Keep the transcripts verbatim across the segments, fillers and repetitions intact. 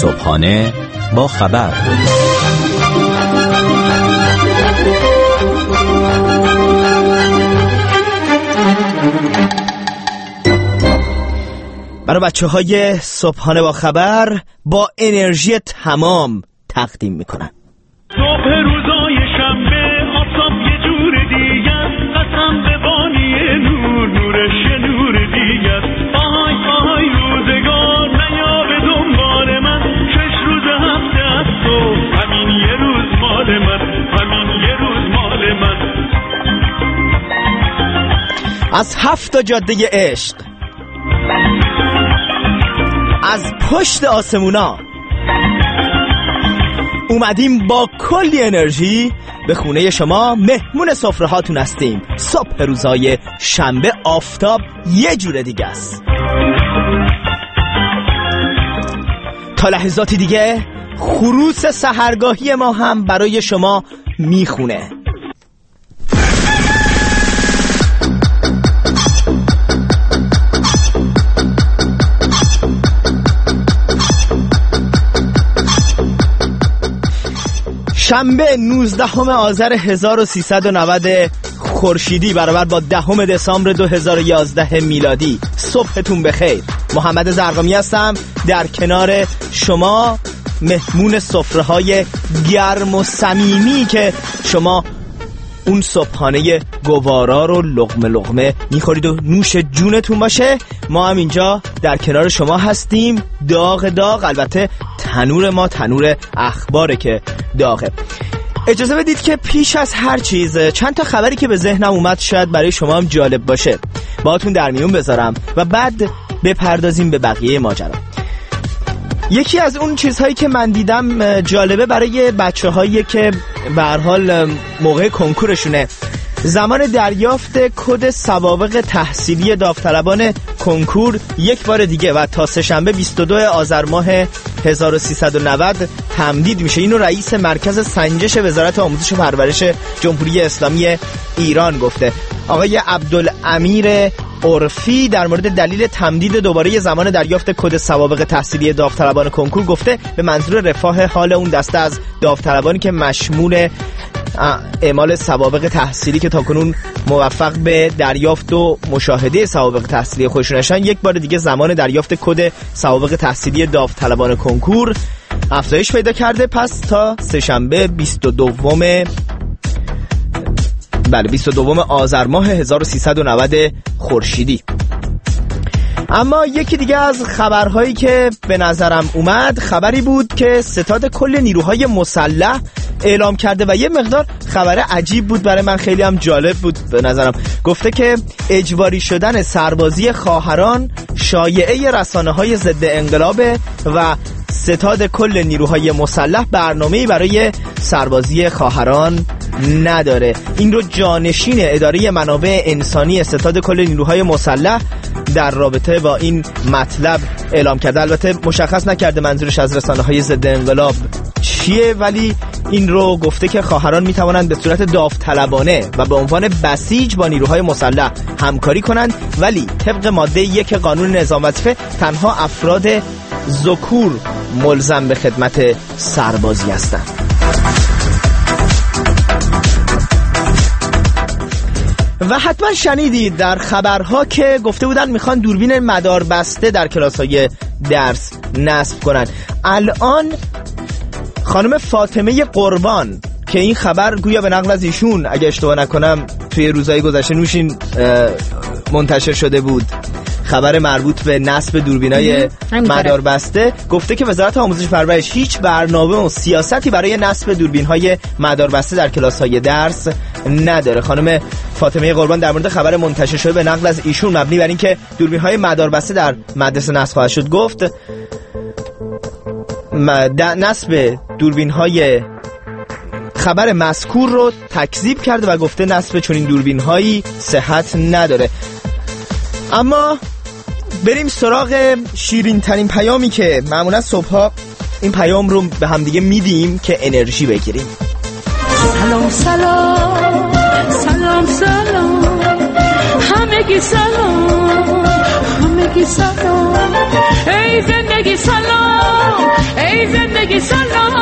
صبحانه با خبر. برای بچه های صبحانه با خبر با انرژی تمام تقدیم میکنن. صبح روزای شنبه آفتاب یه جور دیگه، قسم به بانی نور نورش نور دیگه. آهای آهای روزگار نیا به دنبال من، شش روز هفته است و همین یه روز مال من، همین یه روز مال من. از هفت جاده عشق، از پشت آسمونا اومدیم با کلی انرژی به خونه شما، مهمون سفره هاتون هستیم. صبح روزای شنبه آفتاب یه جور دیگه است. تا لحظاتی دیگه خروس سحرگاهی ما هم برای شما میخونه. شنبه نوزدهم آذر هزار و سیصد و نود خورشیدی برابر با دهم دسامبر دو هزار و یازده میلادی. صبحتون بخیر. محمد زرقامی هستم در کنار شما، مهمون سفره های گرم و صمیمی که شما اون صبحانه گوارا رو لقمه لقمه میخورید و نوش جونتون باشه. ما هم اینجا در کنار شما هستیم، داغ داغ. البته تنور ما تنور اخباره که داغه. اجازه بدید که پیش از هر چیز چند تا خبری که به ذهنم اومد شاید برای شما هم جالب باشه باهاتون در میون بذارم و بعد بپردازیم به بقیه ماجرا. یکی از اون چیزهایی که من دیدم جالبه برای بچه هایی که به هر حال موقع کنکورشونه، زمان دریافت کد سوابق تحصیلی داوطلبان کنکور یک بار دیگه و تا سه‌شنبه بیست و دوم آذر ماه هزار و سیصد و نود تمدید میشه. اینو رئیس مرکز سنجش وزارت آموزش و پرورش جمهوری اسلامی ایران گفته. آقای عبدالامیر عرفی در مورد دلیل تمدید دوباره زمان دریافت کد سوابق تحصیلی داوطلبان کنکور گفته به منظور رفاه حال اون دسته از داوطلبانی که مشمول اعمال سوابق تحصیلی که تاکنون موفق به دریافت و مشاهده سوابق تحصیلی خودشون هستن، یک بار دیگه زمان دریافت کد سوابق تحصیلی داوطلبان کنکور افزایش پیدا کرده. پس تا سه‌شنبه بیست و دوم بله بیست و دوم آذر ماه هزار و سیصد و نود خورشیدی. اما یکی دیگه از خبرهایی که به نظرم اومد خبری بود که ستاد کل نیروهای مسلح اعلام کرده و یه مقدار خبر عجیب بود برای من، خیلی هم جالب بود به نظرم. گفته که اجباری شدن سربازی خواهران شایعه رسانه‌های ضد انقلابه و ستاد کل نیروهای مسلح برنامه‌ای برای سربازی خواهران نداره. این رو جانشین اداره منابع انسانی ستاد کل نیروهای مسلح در رابطه با این مطلب اعلام کرده. البته مشخص نکرده منظورش از رسانه‌های ضد انقلاب چیه، ولی این رو گفته که خواهران میتوانند به صورت داوطلبانه و به عنوان بسیج با نیروهای مسلح همکاری کنند، ولی طبق ماده یک قانون نظام وظیفه تنها افراد ذکور ملزم به خدمت سربازی هستند. و حتما شنیدید در خبرها که گفته بودن میخوان دوربین مداربسته در کلاس‌های درس نصب کنن. الان خانم فاطمه قربان که این خبر گویا به نقل از ایشون اگه اشتباه نکنم توی روزهای گذشته نوشین منتشر شده بود، خبر مربوط به نصب دوربینای مداربسته، گفته که وزارت آموزش و پرورش هیچ برنامه و سیاستی برای نصب دوربین‌های مداربسته در کلاس‌های درس نداره. خانم فاطمه قربان در مورد خبر منتشر شده به نقل از ایشون مبنی بر اینکه دوربین‌های مداربسته در مدرسه نصب خواهد شد، گفت نصب دوربین‌های خبر مذکور رو تکذیب کرده و گفته نصب چنین دوربین‌هایی صحت نداره. اما بریم سراغ شیرین ترین پیامی که معمولا صبحها این پیام رو به همدیگه میدیم که انرژی بگیریم. سلام سلام سلام سلام همگی سلام همگی سلام ای زندگی سلام ای زندگی زندگی سلام.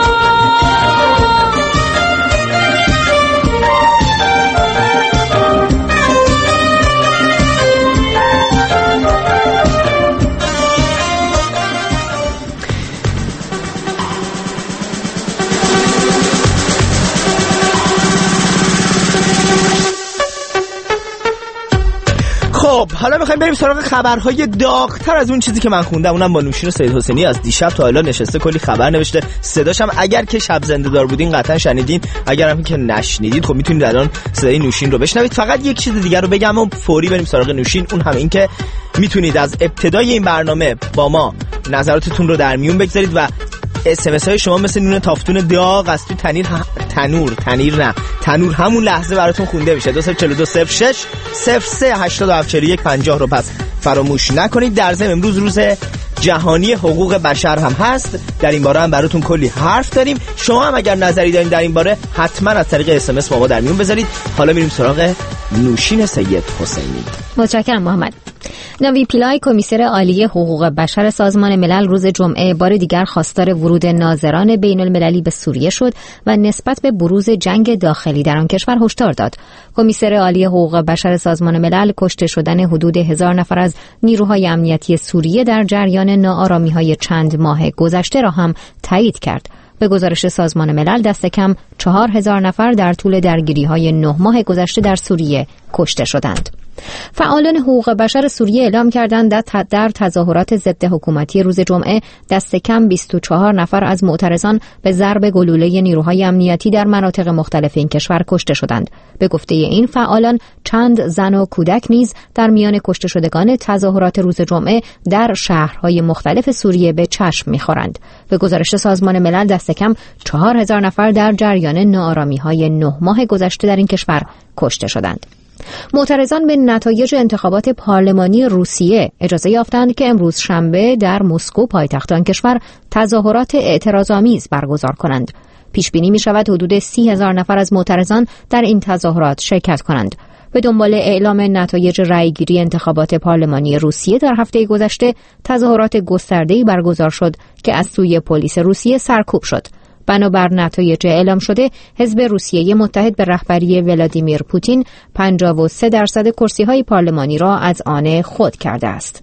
خب حالا میخوایم بریم سراغ خبرهای داغ‌تر از اون چیزی که من خوندم. اونم با نوشین و سید حسینی از دیشب تا حالا نشسته کلی خبر نوشته. صداش هم اگر که شب زنده دار بودین قطعا شنیدین، اگر هم که نشنیدید خب میتونید الان صدای نوشین رو بشنوید. فقط یک چیز دیگر رو بگم و فوری بریم سراغ نوشین. اون هم این که میتونید از ابتدای این برنامه با ما نظراتتون رو در میون بگذارید و اس ام اس های شما مثل نون تافتون داغ از تو تنیر ه... تنور تنیر نه تنور همون لحظه براتون خونده میشه. دو صفر چهار دو صفر شش صفر سه هشتاد و هفت چهل و یک پنجاه رو پس فراموش نکنید. در ضمن امروز روز جهانی حقوق بشر هم هست. در این باره هم براتون کلی حرف داریم. شما هم اگر نظری دارین در این باره حتما از طریق اس ام اس با ما در میون بذارید. حالا میریم سراغ نوشین سید حسینی. متشکرم محمد. ناوی پیلای کمیسر عالی حقوق بشر سازمان ملل روز جمعه بار دیگر خواستار ورود ناظران بین المللی به سوریه شد و نسبت به بروز جنگ داخلی در آن کشور هشدار داد. کمیسر عالی حقوق بشر سازمان ملل کشته شدن حدود هزار نفر از نیروهای امنیتی سوریه در جریان ناآرامی‌های چند ماه گذشته را هم تایید کرد. به گزارش سازمان ملل دست کم چهار هزار نفر در طول درگیری‌های نه ماه گذشته در سوریه کشته شدند. فعالان حقوق بشر سوریه اعلام کردند در تظاهرات ضد حکومتی روز جمعه دست کم بیست و چهار نفر از معترضان به ضرب گلوله نیروهای امنیتی در مناطق مختلف این کشور کشته شدند. به گفته این فعالان چند زن و کودک نیز در میان کشته شدگان تظاهرات روز جمعه در شهرهای مختلف سوریه به چشم می‌خورند. به گزارش سازمان ملل دست کم چهار هزار نفر در جریان ناآرامی‌های نه ماه گذشته در این کشور کشته شدند. معترضان به نتایج انتخابات پارلمانی روسیه اجازه یافتند که امروز شنبه در مسکو پایتخت آن کشور تظاهرات اعتراض‌آمیز برگزار کنند. پیش بینی می شود حدود سی هزار نفر از معترضان در این تظاهرات شرکت کنند. به دنبال اعلام نتایج رأیگیری انتخابات پارلمانی روسیه در هفته گذشته تظاهرات گسترده‌ای برگزار شد که از سوی پلیس روسیه سرکوب شد. بنابر نتایج اعلام شده، حزب روسیه متحد به رهبری ولادیمیر پوتین پنجاه و سه درصد کرسی‌های پارلمانی را از آن خود کرده است.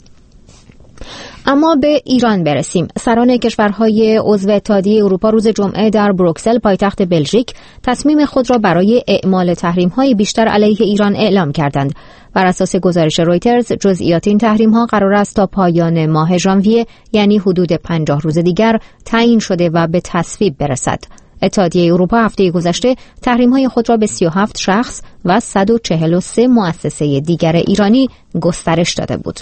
اما به ایران برسیم. سران کشورهای عضو اتحادیه اروپا روز جمعه در بروکسل پایتخت بلژیک تصمیم خود را برای اعمال تحریم‌های بیشتر علیه ایران اعلام کردند. بر اساس گزارش رویترز جزئیات این تحریم‌ها قرار است تا پایان ماه ژانویه یعنی حدود پنجاه روز دیگر تعیین شده و به تصویب برسد. اتحادیه اروپا هفته گذشته تحریم‌های خود را به سی و هفت شخص و صد و چهل و سه مؤسسه دیگر ایرانی گسترش داده بود.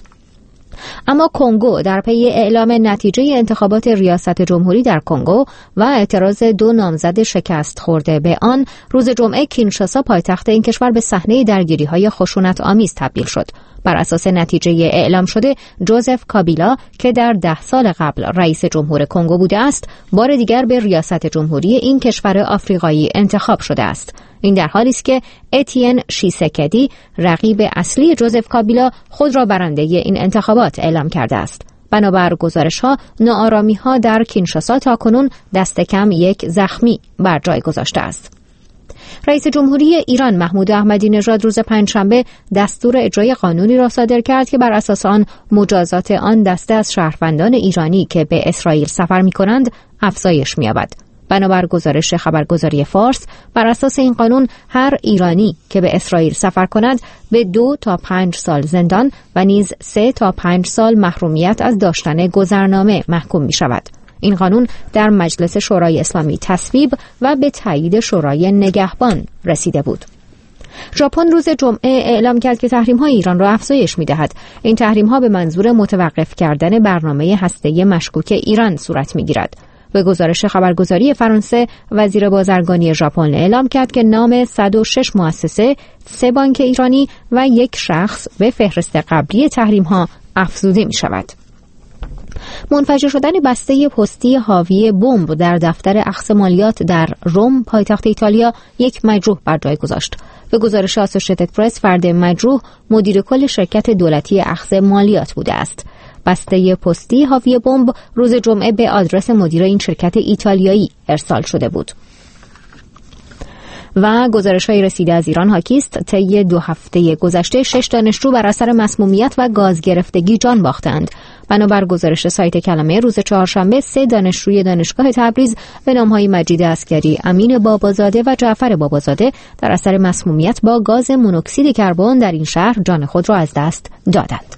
اما کنگو در پی اعلام نتیجه انتخابات ریاست جمهوری در کنگو و اعتراض دو نامزد شکست خورده به آن، روز جمعه کینشاسا پایتخت این کشور به صحنه درگیری‌های خشونت آمیز تبدیل شد. بر اساس نتیجه اعلام شده، جوزف کابیلا که در ده سال قبل رئیس جمهور کنگو بوده است، بار دیگر به ریاست جمهوری این کشور آفریقایی انتخاب شده است. این در حالی است که اتین شیسکدی رقیب اصلی جوزف کابیلا خود را برنده این انتخابات اعلام کرده است. بنابر گزارش‌ها، ناآرامی‌ها در کینشاسا تاکنون دست کم یک زخمی بر جای گذاشته است. رئیس جمهوری ایران محمود احمدی نژاد روز پنجشنبه دستور اجرای قانونی را صادر کرد که بر اساس آن مجازات آن دسته از شهروندان ایرانی که به اسرائیل سفر می‌کنند افزایش می‌یابد. بنابر گزارش خبرگزاری فارس، بر اساس این قانون هر ایرانی که به اسرائیل سفر کند به دو تا پنج سال زندان و نیز سه تا پنج سال محرومیت از داشتن گذرنامه محکوم می شود. این قانون در مجلس شورای اسلامی تصویب و به تایید شورای نگهبان رسیده بود. ژاپن روز جمعه اعلام کرد که تحریم‌های ایران را افزایش می‌دهد. این تحریم‌ها به منظور متوقف کردن برنامه هسته‌ای مشکوک ایران صورت می‌گیرد. به گزارش خبرگزاری فرانسه، وزیر بازرگانی ژاپن اعلام کرد که نام صد و شش مؤسسه، سه بانک ایرانی و یک شخص به فهرست قبلی تحریم‌ها افزوده می‌شود. منفجر شدن بسته پستی حاوی بمب در دفتر اخذ مالیات در روم پایتخت ایتالیا یک مجروح بر جای گذاشت. به گزارش آسوشیتد پرس، فرد مجروح مدیر کل شرکت دولتی اخذ مالیات بوده است. بسته پستی حاوی بمب روز جمعه به آدرس مدیر این شرکت ایتالیایی ارسال شده بود. و گزارش‌های رسیده از ایران حاکی است طی دو هفته گذشته شش دانشجو بر اثر مسمومیت و گاز گرفتگی جان باختند. بنابر گزارش سایت کلمه روز چهارشنبه، سه دانشجوی دانشگاه تبریز به نام‌های مجید عسکری، امین بابازاده و جعفر بابازاده در اثر مسمومیت با گاز مونوکسید کربن در این شهر جان خود را از دست دادند.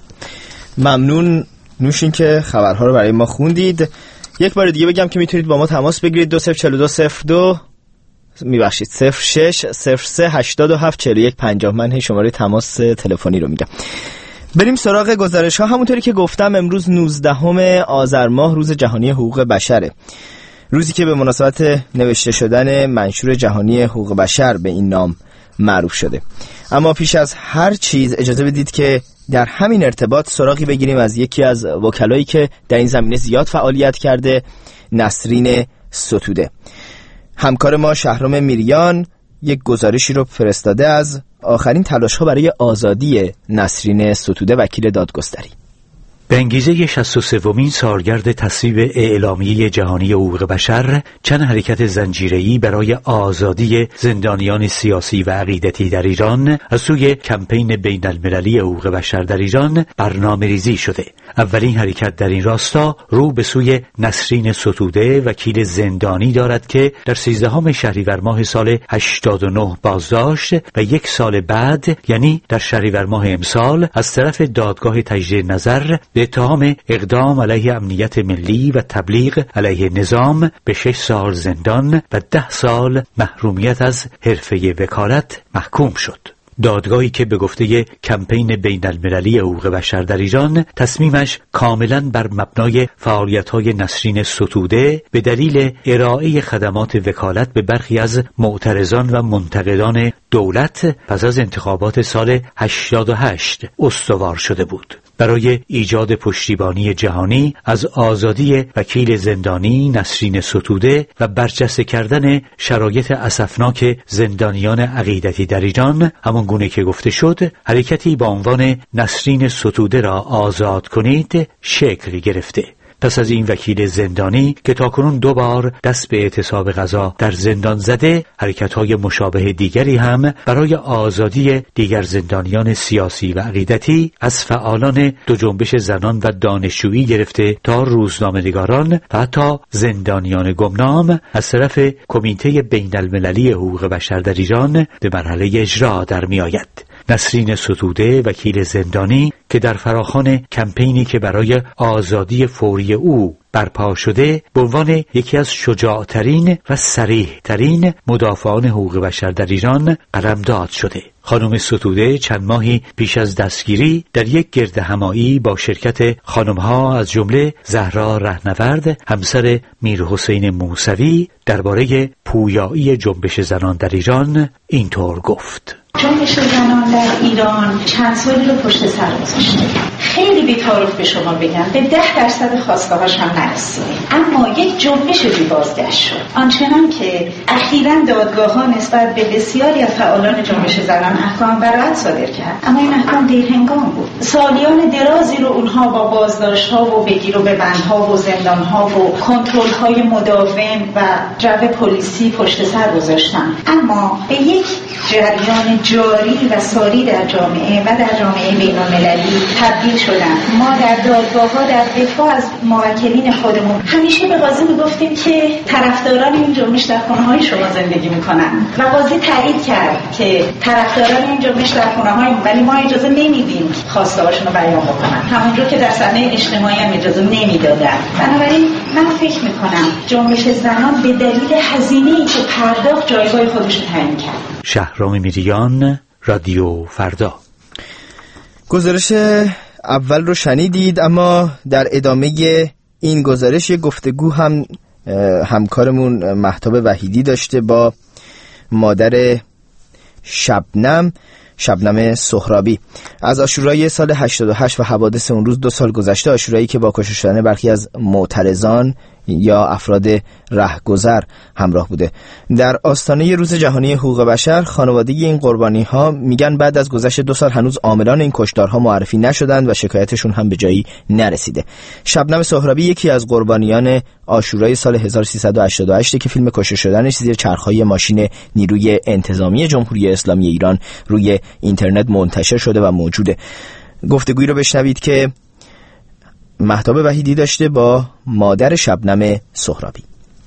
ممنون نوشین که خبرها رو برای ما خوندید. یک بار دیگه بگم که میتونید با ما تماس بگیرید دو صفر چهار دو صفر دو میبخشید صفر شش صفر سه هشتاد و هفت چهل و یک پنجاه. من هی شماره تماس تلفنی رو میگم. بریم سراغ گزارش ها. همونطوری که گفتم امروز نوزدهم آذر ماه روز جهانی حقوق بشره، روزی که به مناسبت نوشته شدن منشور جهانی حقوق بشر به این نام معروف شده. اما پیش از هر چیز اجازه بدید که در همین ارتباط سراغی بگیریم از یکی از وکلایی که در این زمینه زیاد فعالیت کرده، نسرین ستوده. همکار ما شهرام میریان یک گزارشی رو فرستاده از آخرین تلاش‌ها برای آزادی نسرین ستوده، وکیل دادگستری. به انگیزه شصت و سومین سالگرد تصویب اعلامیه جهانی حقوق بشر، چند حرکت زنجیره‌ای برای آزادی زندانیان سیاسی و عقیدتی در ایران از سوی کمپین بین المللی حقوق بشر در ایران برنامه ریزی شده. اولین حرکت در این راستا رو به سوی نسرین ستوده، وکیل زندانی دارد که در سیزدهم شهریور ماه سال هشتاد و نه بازداشت و یک سال بعد، یعنی در شهریور ماه امسال، از طرف دادگاه تجدید نظر به اتهام اقدام علیه امنیت ملی و تبلیغ علیه نظام به شش سال زندان و ده سال محرومیت از حرفه وکالت محکوم شد. دادگاهی که به گفته کمپین بین المللی حقوق بشر در ایران تصمیمش کاملا بر مبنای فعالیت‌های نسرین ستوده به دلیل ارائه خدمات وکالت به برخی از معترضان و منتقدان دولت پس از انتخابات سال هشتاد و هشت استوار شده بود. برای ایجاد پشتیبانی جهانی از آزادی وکیل زندانی نسرین ستوده و برجسته کردن شرایط اسفناک زندانیان عقیدتی در ایران، همان گونه که گفته شد، حرکتی با عنوان نسرین ستوده را آزاد کنید شکل گرفته. پس از این وکیل زندانی که تاکنون دو بار دست به اعتصاب قضا در زندان زده، حرکت‌های مشابه دیگری هم برای آزادی دیگر زندانیان سیاسی و عقیدتی از فعالان دو جنبش زنان و دانشجویی گرفته تا روزنامه‌نگاران و حتی زندانیان گمنام از طرف کمیته بین المللی حقوق بشر در ایران به مرحله اجرا در می‌آید. نسرین ستوده، وکیل زندانی که در فراخوان کمپینی که برای آزادی فوری او برپا شده به عنوان یکی از شجاعترین و صریح‌ترین مدافعان حقوق بشر در ایران قلمداد شده. خانم ستوده چند ماهی پیش از دستگیری در یک گردهمایی با شرکت خانم‌ها از جمله زهرا رهنورد، همسر میرحسین موسوی، درباره پویایی جنبش زنان در ایران اینطور گفت: جنبش زنان در ایران چند سالی رو پشت سر گذاشته. خیلی بی‌تعارف به شما بگم به ده درصد خواسته‌هاش هم نرسیده، اما یک جنبش بی بازگشت شد. آنچنان که اخیراً دادگاه‌ها نسبت به بسیاری از فعالان جنبش زنان احکام براءت صادر کرد، اما این احکام دیرهنگام بود. سالیان درازی رو اونها با بازداشت‌ها و بگیر و ببندها و زندان‌ها و کنترل‌های مداوم و جو پلیسی پشت سر گذاشتن، اما به یک جریان جاری و ساری در جامعه و در جامعه بین‌المللی تبدیل شدن. ما در دادگاه‌ها در دفاع از موکلین خودمون همیشه به قاضی میگفتیم که طرفداران این جنبش در خانه‌های شما زندگی میکنن و قاضی تایید کرد که طرفداران این جنبش در خانه‌های، ولی ما اجازه نمیدیم خواسته‌هاشون رو بیان بکنن، همونجور که در صحنه اجتماعی هم اجازه نمیدادن. بنابراین من فکر میکنم جنبش زنان به دلیل هزینه‌ای که پرداخت جایگاه خودش رو تعیین کرد. شهرام میریان، رادیو فردا. گزارش اول رو شنیدید، اما در ادامه این گزارش یک گفتگو هم همکارمون مهتاب وحیدی داشته با مادر شبنم شبنم سهرابی. از عاشورای سال هشتاد و هشت و حوادث اون روز دو سال گذشته، عاشورایی که با کشته شدن برخی از معترضان یا افراد رهگذر همراه بوده. در آستانه روز جهانی حقوق بشر، خانواده این قربانی ها میگن بعد از گذشت دو سال هنوز عاملان این کشتارها معرفی نشدند و شکایتشون هم به جایی نرسیده. شبنم سهرابی یکی از قربانیان عاشورای سال هزار و سیصد و هشتاد و هشت که فیلم کشته شدنش زیر چرخهای ماشین نیروی انتظامی جمهوری اسلامی ایران روی اینترنت منتشر شده و موجوده. گفتگویی رو بشنوید که مهتاب وحیدی داشته با مادر شبنم سهرابی.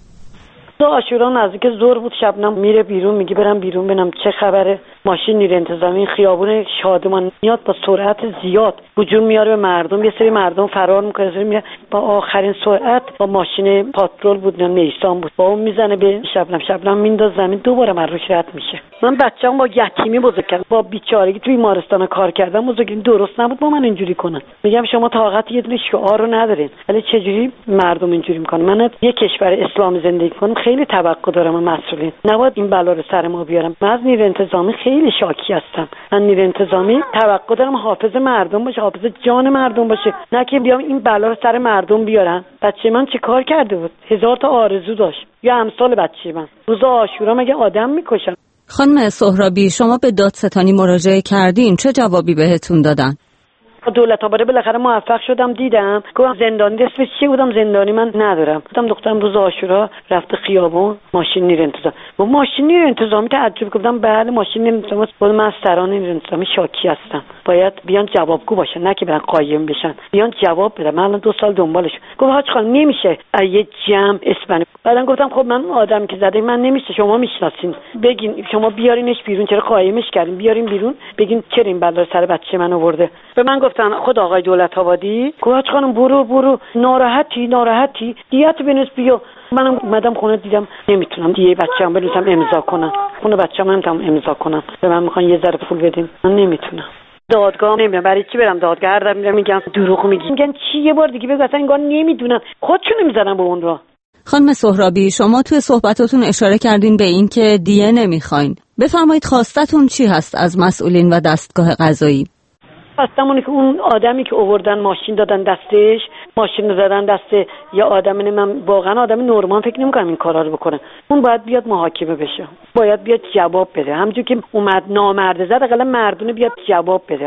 عاشورا نزدیک ظهر بود، شبنم میره بیرون، میگه برم بیرون ببینم چه خبره. ماشین نیروی انتظامی خیابون شادمان میاد با سرعت زیاد هجوم میاره به مردم، یه سری مردم فرار میکنه، سری میاد با آخرین سرعت با ماشین پاترول بود، نیسان بود، با اون میزنه به شبنم. شبنم مینداز زمین، دوباره من روش رد میشه. من بچه‌ام با یتیمی بزرگ کردم، با بیچارگی توی بیمارستان کار کردم، بزرگی درست نبود با من اینجوری کنن. میگم شما طاقت یه دونه شعار رو ندارین، ولی چجوری مردم اینجوری میکنن؟ من یه کشور اسلامی زندگی کنم، خیلی توقع دارم از مسئولین، نباید این بلا رو سر ما بیارم. من از نیروی انتظامی خیلی شاکی هستم. من نیروی انتظامی توقع دارم حافظ مردم باشه، حافظ جان مردم باشه، نه که بیام این بلا رو سر مردم بیارن. بچه من چه کار کرده بود؟ هزار تا آرزو داشت، یا امثال بچه من روز عاشورا مگه آدم میکشن؟ خانم سهرابی، شما به دادستانی مراجعه کردین، چه جوابی بهتون دادن؟ دولت آباره بالاخره موفق شدم، دیدم گفتم زندانی اسمش چی بودم؟ زندانی من ندارم. گفتم دخترم روز عاشورا رفته خیابون ماشین نیروی انتظامی. با ماشین نیروی انتظامی تعجب گفتم بله ماشین نیروی انتظامی. بود من از سران نیروی انتظامی شاکی هستم، باید بیان جوابگو باشن، نه که برن قایم بشن، بیان جواب بدن. من الان دو سال دنبالش. گفت حاج خانم نمیشه یه جمع اسمن. بعدن گفتم خب من آدمی که زده من نمیشه، شما میشناسین، بگین شما بیارینش بیرون، چرا قایمش کردین؟ بیارین بیرون بگین چرا این بلا سر بچه من آورده. به من گفتن خود آقای دولت آبادی گفت خانم برو برو ناراحتی ناراحتی دیت بنویس بیا. منم اومدم خونه دیدم نمیتونم دیگه بچه‌ام بنویسم امضا کنم، خونه بچه‌ام نمیتونم امضا کنم، به من میخوان یه ذره پول بدین، من نمیتونم. دادگاه نمیدونم برای چی برم دادگاه، هر دفعه میگم دروغ میگی، میگن چی یه بار دیگه بگو، اصلا انگار نمیدونن، خودشون میزنن به اون را. خانم سهرابی، شما توی صحبتاتون اشاره کردین به این که دیه نمیخواین. بفرمایید خواستتون چی هست از مسئولین و دستگاه قضایی؟ خواستمونه که اون آدمی که آوردن ماشین دادن دستش، ماشین رو دادن دست یه آدمی، من واقعا آدم نورمال فکر نمی‌کنم این کارا رو بکنه، اون باید بیاد محاکمه بشه، باید بیاد جواب بده، همونجوری که اومد نامرده زد حداقل مردونه بیاد جواب بده.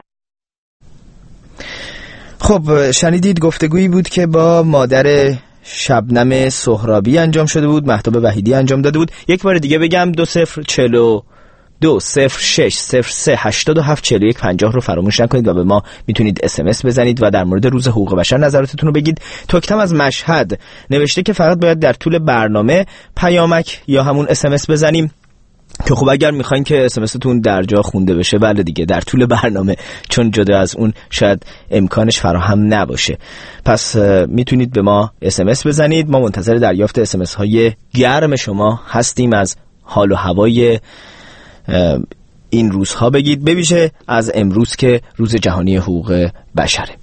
خب شنیدید گفتگویی بود که با مادر شبنم سهرابی انجام شده بود، مهتاب وحیدی انجام داده بود. یک بار دیگه بگم دو صفر چلو دو صفر شش صفر سه هشتاد و هفت چهل و یک پنجاه رو فراموش نکنید و به ما میتونید اس ام اس بزنید و در مورد روز حقوق بشر نظراتتون رو بگید. توکتم از مشهد نوشته که فقط باید در طول برنامه پیامک یا همون اس ام اس بزنیم که خب اگر میخواین که اس ام استون در جا خونده بشه، بله دیگه در طول برنامه، چون جدا از اون شاید امکانش فراهم نباشه. پس میتونید به ما اس ام اس بزنید، ما منتظر دریافت اس ام اس های گرم شما هستیم. از حال و هوای این روزها بگید، بویژه از امروز که روز جهانی حقوق بشره.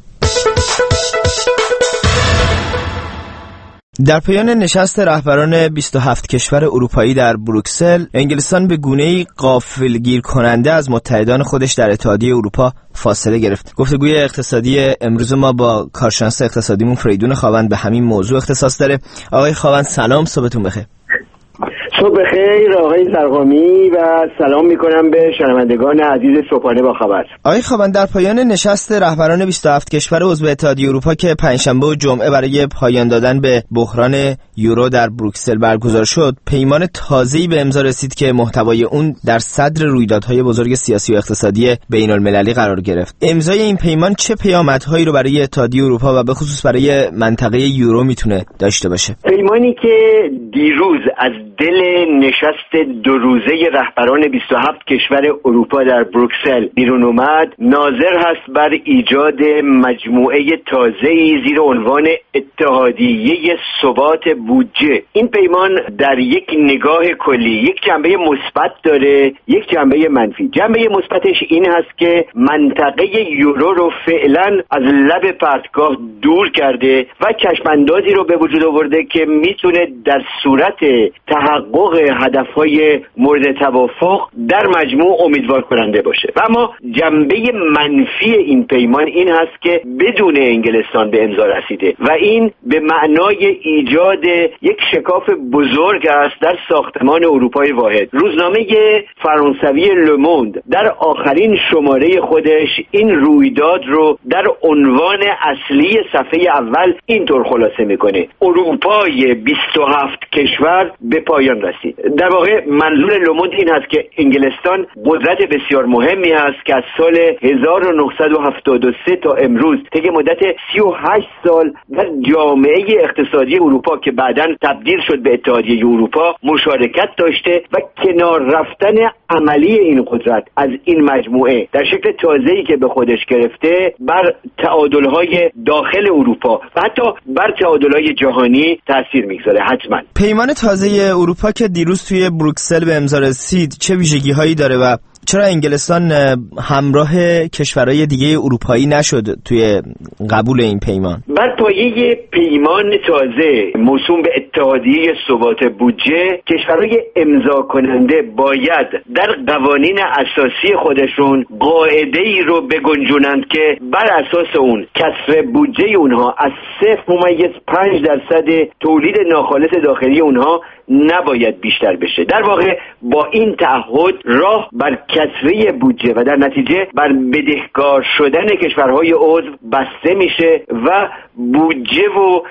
در پایان نشست رهبران بیست و هفت کشور اروپایی در بروکسل، انگلستان به گونه‌ای غافلگیر کننده از متحدان خودش در اتحادیه اروپا فاصله گرفت. گفتگوی اقتصادی امروز ما با کارشناس اقتصادیمون فریدون خاوند به همین موضوع اختصاص داره. آقای خاوند سلام، صبحتون بخیر. صبح بخیر آقای زرقامی و سلام میکنم به شنوندگان عزیز صبحانه با خبر. آقای خاوند، در پایان نشست رهبران بیست و هفت کشور عضو اتحادیه اروپا که پنجشنبه و جمعه برای پایان دادن به بحران یورو در بروکسل برگزار شد، پیمان تازه‌ای به امضا رسید که محتوای اون در صدر رویدادهای بزرگ سیاسی و اقتصادی بین‌المللی قرار گرفت. امضای این پیمان چه پیامدهایی رو برای اتحادیه اروپا و به خصوص برای منطقه یورو میتونه داشته باشه؟ پیمانی که دیروز از دل نشست دو روزه رهبران بیست و هفت کشور اروپا در بروکسل بیرون اومد، ناظر هست بر ایجاد مجموعه تازه‌ای زیر عنوان اتحادیه ثبات بودجه. این پیمان در یک نگاه کلی یک جنبه مثبت داره، یک جنبه منفی. جنبه مثبتش این هست که منطقه یورو رو فعلا از لب پرتگاه دور کرده و چشم‌اندازی رو به وجود آورده که میتونه در صورت تحقق تحقق هدفهای مورد توافق در مجموع امیدوار کننده باشه. و اما جنبه منفی این پیمان این هست که بدون انگلستان به امضا رسیده و این به معنای ایجاد یک شکاف بزرگ است در ساختمان اروپای واحد. روزنامه فرانسوی لوموند در آخرین شماره خودش این رویداد رو در عنوان اصلی صفحه اول اینطور خلاصه میکنه: اروپای بیست و هفت کشور به پایان رسید. در واقع منظور لوموند این هست که انگلستان قدرت بسیار مهمی است که از سال هزار و نهصد و هفتاد و سه تا امروز طی مدت سی و هشت سال در جامعه اقتصادی اروپا که بعداً تبدیل شد به اتحادیه اروپا مشارکت داشته و کنار رفتن عملی این قدرت از این مجموعه در شکل تازه‌ای که به خودش گرفته بر تعادل‌های داخل اروپا و حتی بر تعادل‌های جهانی تأثیر می‌گذاره. حتما پیمان تازه اروپا که دیروز توی بروکسل به امضا رسید چه ویژگی‌هایی داره و چرا انگلستان همراه کشورهای دیگه اروپایی نشد توی قبول این پیمان؟ بر پایه پیمان تازه موسوم به اتحادیه ثبات بودجه، کشورهای امضا کننده باید در قوانین اساسی خودشون قاعده‌ای رو بگنجونند که بر اساس اون کسر بودجه اونها از صفر ممیز پنج درصد تولید ناخالص داخلی اونها نباید بیشتر بشه. در واقع با این تعهد راه بر کسری بودجه و در نتیجه بر بدهکار شدن کشورهای عضو بسته میشه و بودجه و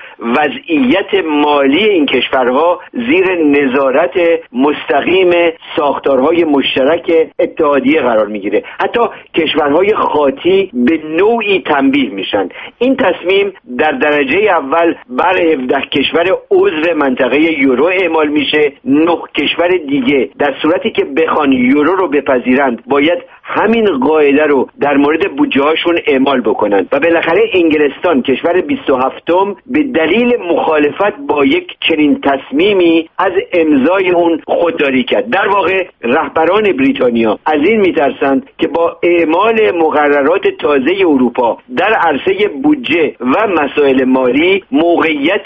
وضعیت مالی این کشورها زیر نظارت مستقیم ساختارهای مشترک اتحادیه قرار میگیره. حتی کشورهای خاطی به نوعی تنبیه میشن. این تصمیم در درجه اول بر هفده کشور عضو منطقه یورو اعمال میشه. نه کشور دیگه در صورتی که بخوان یورو رو بپذیرند باید همین قاعده رو در مورد بودجه هاشون اعمال بکنن و بالاخره انگلستان کشور بیست و هفتم به دلیل مخالفت با یک چنین تصمیمی از امضای اون خودداری کرد. در واقع رهبران بریتانیا از این میترسند که با اعمال مقررات تازه اروپا در عرصه بودجه و مسائل مالی موقعیت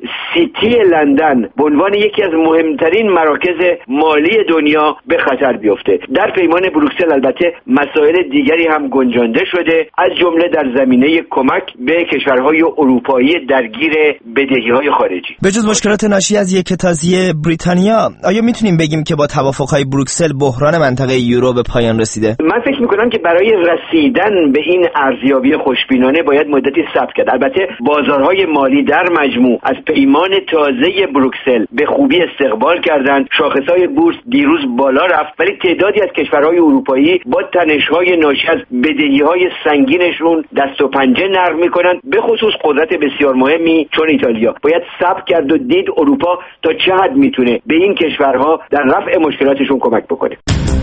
سیتی لندن به عنوان یکی از مهمترین مراکز مالی دنیا به خطر بیفته. در پیمان بروکسل البته مسائل دیگری هم گنجانده شده، از جمله در زمینه کمک به کشورهای اروپایی درگیر بدهی‌های خارجی. به جز مشکلات ناشی از یکتازی بریتانیا، آیا میتونیم بگیم که با توافق‌های بروکسل بحران منطقه یورو به پایان رسیده؟ من فکر می‌کنم که برای رسیدن به این ارزیابی خوشبینانه باید مدتی صبر کرد. البته بازارهای مالی در مجموع از پیمان تازه بروکسل به خوبی استقبال کردند. شاخص‌های بورس دیروز بالا رفت، ولی تعدادی از کشورهای اروپایی با تنش‌های ناشی از بدهی‌های سنگینشون دست و پنجه نرم می‌کنند، به خصوص قدرت بسیار مهمی چون ایتالیا. باید صبر کرد و دید اروپا تا چه حد میتونه به این کشورها در رفع مشکلاتشون کمک بکنه.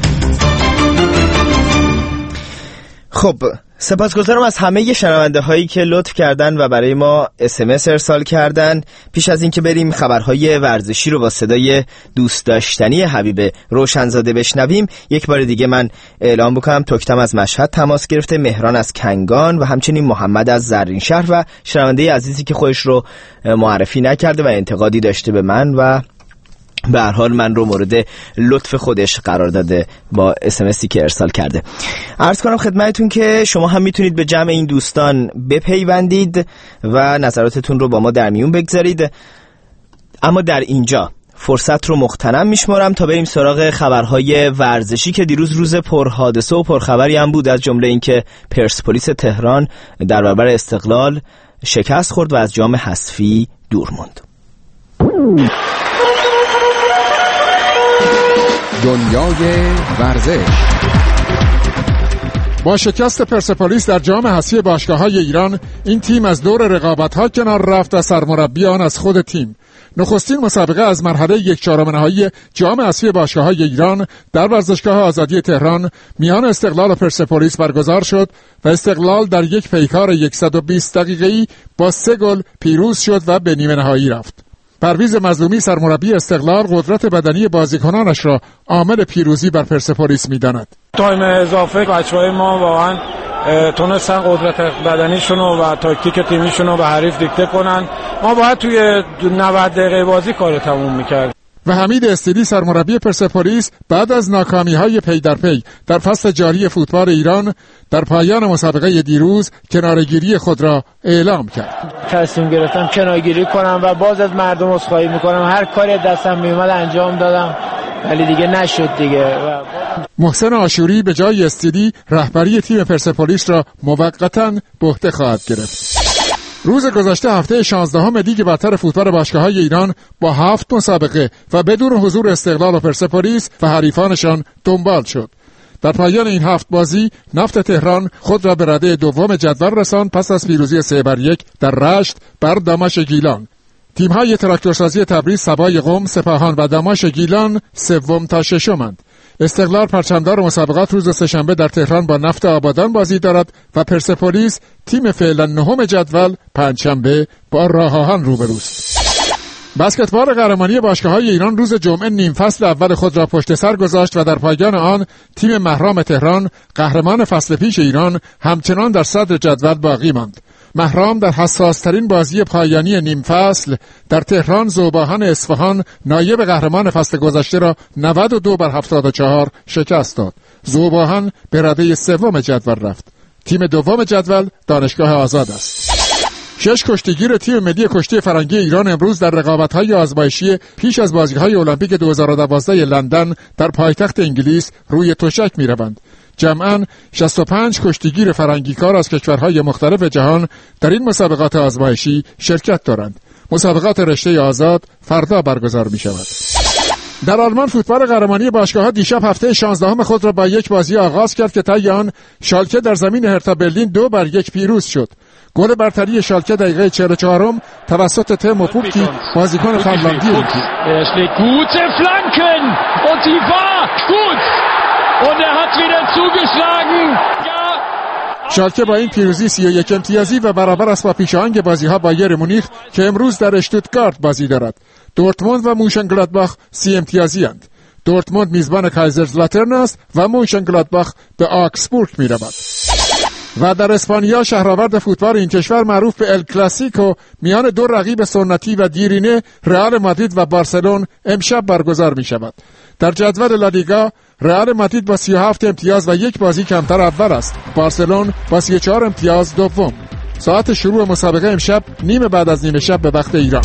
خب سپاسگزارم از همه شنونده هایی که لطف کردن و برای ما اس ام اس ارسال کردن. پیش از اینکه بریم خبرهای ورزشی رو با صدای دوست داشتنی حبیب روشنزاده بشنویم، یک بار دیگه من اعلام بکنم توکتم از مشهد تماس گرفته، مهران از کنگان و همچنین محمد از زرینشهر و شنونده عزیزی که خودش رو معرفی نکرده و انتقادی داشته به من و به هر حال من رو مورد لطف خودش قرار داده با اس ام اسی که ارسال کرده. عرض کنم خدمتتون که شما هم میتونید به جمع این دوستان بپیوندید و نظراتتون رو با ما در میون بگذارید. اما در اینجا فرصت رو مغتنم میشمارم تا بریم سراغ خبرهای ورزشی که دیروز روز پرحادثه و پرخبری هم بود، از جمله اینکه پرسپولیس تهران در برابر استقلال شکست خورد و از جام حذفی دور موند. دنیای ورزش. با شکست پرسپولیس در جام حذفی باشگاه‌های ایران، این تیم از دور رقابت‌ها کنار رفت و سرمربی آن از خود تیم. نخستین مسابقه از مرحله یک چهارم نهایی جام حذفی باشگاه‌های ایران در ورزشگاه آزادی تهران میان استقلال و پرسپولیس برگزار شد و استقلال در یک پیکار صد و بیست دقیقه‌ای با سه گل پیروز شد و به نیمه نهایی رفت. پرویز مظلومی سرمربی استقلال قدرت بدنی بازیکنانش را عامل پیروزی بر پرسپولیس می‌داند. تایم اضافه بچه‌های ما واقعا تونستن قدرت بدنیشون و تاکتیک تیمیشون رو به حریف دیکته کنن. ما باید توی نود دقیقه بازی کار تموم می‌کردیم. و حمید استیلی سرمربی پرسپولیس بعد از ناکامی‌های پی در پی در فصل جاری فوتبال ایران در پایان مسابقه دیروز کناره‌گیری خود را اعلام کرد. تصمیم گرفتم کناره‌گیری کنم و باز از مردم عذرخواهی می‌کنم. هر کاری دستم میومد انجام دادم ولی دیگه نشد دیگه. محسن آشوری به جای استیلی رهبری تیم پرسپولیس را موقتاً به عهده خواهد گرفت. روز گذشته هفته شانزدهم لیگ برتر فوتبال باشگاه‌های ایران با هفت مسابقه و بدون حضور استقلال و پرسپولیس و حریفانشان دنبال شد. در پایان این هفت بازی نفت تهران خود را به رده دوم جدول رساند پس از پیروزی سه بر یک در رشت بر داماش گیلان. تیم‌های تراکتورسازی تبریز، سبای قم، سپاهان و داماش گیلان سوم تا ششمند. استقلال پرچمدار مسابقات روز سه‌شنبه در تهران با نفت آبادان بازی دارد و پرسپولیس تیم فعلا نهم جدول پنجشنبه با راه آهن روبروست. بسکتبال قهرمانی باشگاه‌های ایران روز جمعه نیم فصل اول خود را پشت سر گذاشت و در پایان آن تیم مهرام تهران قهرمان فصل پیش ایران همچنان در صدر جدول باقی ماند. مهرام در حساس‌ترین بازی پایانی نیم فصل در تهران ذوباهن اصفهان نایب قهرمان فصل گذشته را نود و دو بر هفتاد و چهار شکست داد. ذوباهن به رده سوم جدول رفت. تیم دوم جدول دانشگاه آزاد است. شش کشتیگیر تیم ملی کشتی فرنگی ایران امروز در رقابت‌های آزمایشی پیش از بازی‌های المپیک دو هزار و دوازده لندن در پایتخت انگلیس روی تشک می‌روند. جمعاً شصت و پنج کشتیگیر فرنگیکار از کشورهای مختلف جهان در این مسابقات آزمایشی شرکت دارند. مسابقات رشته آزاد فردا برگزار می‌شود. در آلمان فوتبال قهرمانی باشگاه‌ها دیشب هفته شانزدهم خود را با یک بازی آغاز کرد که طی آن شالکه در زمین هرتا برلین دو بر یک پیروز شد. گل برتری شالکه دقیقه چهل و چهارم توسط تیمو پوپکی بازیکن فنلاندی بود. gute Flanken und die war gut und er hat wieder zugeschlagen. شالکه با این پیروزی سی و یک امتیازی و برابر است با پیشاهنگ بازی‌ها بایر مونیخ که امروز در اشتوتگارت بازی دارد. دورتموند و موشنگلادباخ سی امتیازی اند. دورتموند میزبان کایزرزلاترن است و موشنگلادباخ به آکسبورگ می‌رود. و در اسپانیا شهرآورد فوتبال این کشور معروف به ال کلاسیکو میان دو رقیب سنتی و دیرینه رئال مادرید و بارسلون امشب برگزار می شود. در جدول لالیگا رئال مادرید با سی و هفت امتیاز و یک بازی کمتر اول است. بارسلون با سی و چهار امتیاز دوم. ساعت شروع مسابقه امشب نیم بعد از نیمه شب به وقت ایران.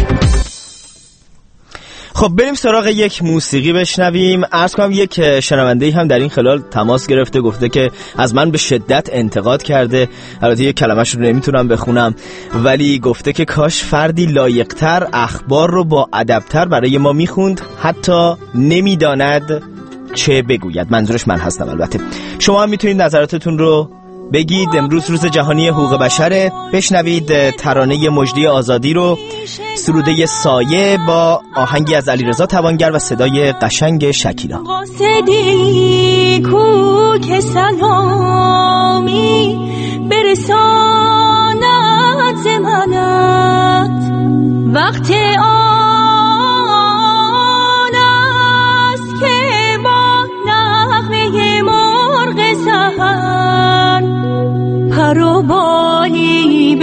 خب بریم سراغ یک موسیقی بشنویم. عرض کنم یک شنونده‌ای هم در این خلال تماس گرفته، گفته که از من به شدت انتقاد کرده. البته یک کلمه‌اش رو نمیتونم بخونم ولی گفته که کاش فردی لایق‌تر اخبار رو با ادب‌تر برای ما میخوند، حتی نمیداند چه بگوید. منظورش من هستم البته. شما هم میتونید نظراتتون رو بگید. امروز روز جهانی حقوق بشره. بشنوید ترانه مژده آزادی رو، سروده سایه با آهنگی از علیرضا توانگر و صدای قشنگ شکیلا. قاصدی کو که سلامی برساند زمانت، وقت آن است که با نغمه مرغ سحر پرو بالی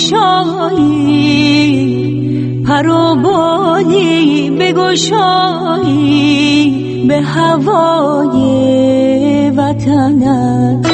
بگشایی، پرو بالی بگشایی به هوای وطنت.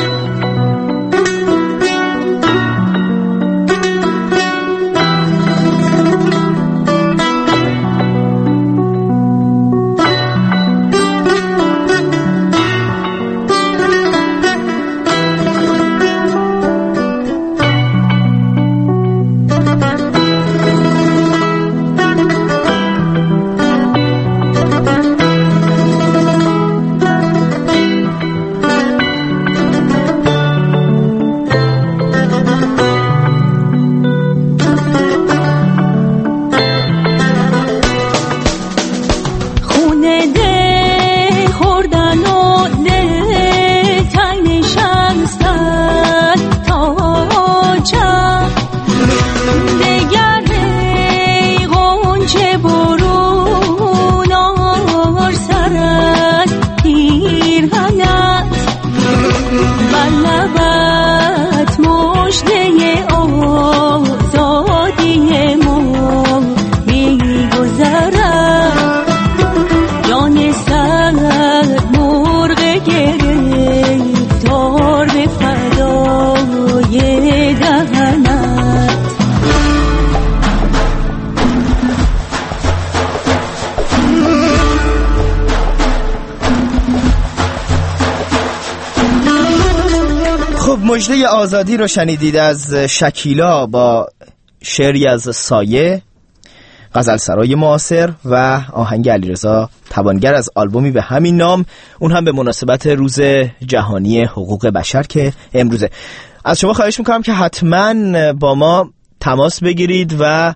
مژده آزادی رو شنیدید از شکیلا با شعری از سایه، غزلسرای معاصر و آهنگ علیرضا توانگر از آلبومی به همین نام، اون هم به مناسبت روز جهانی حقوق بشر که امروزه. از شما خواهش میکنم که حتما با ما تماس بگیرید و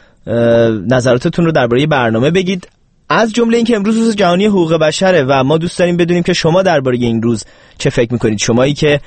نظراتتون رو درباره برنامه بگید، از جمله اینکه امروز روز جهانی حقوق بشره و ما دوست داریم بدونیم که شما درباره این روز چه فکر میکنید، شمایی که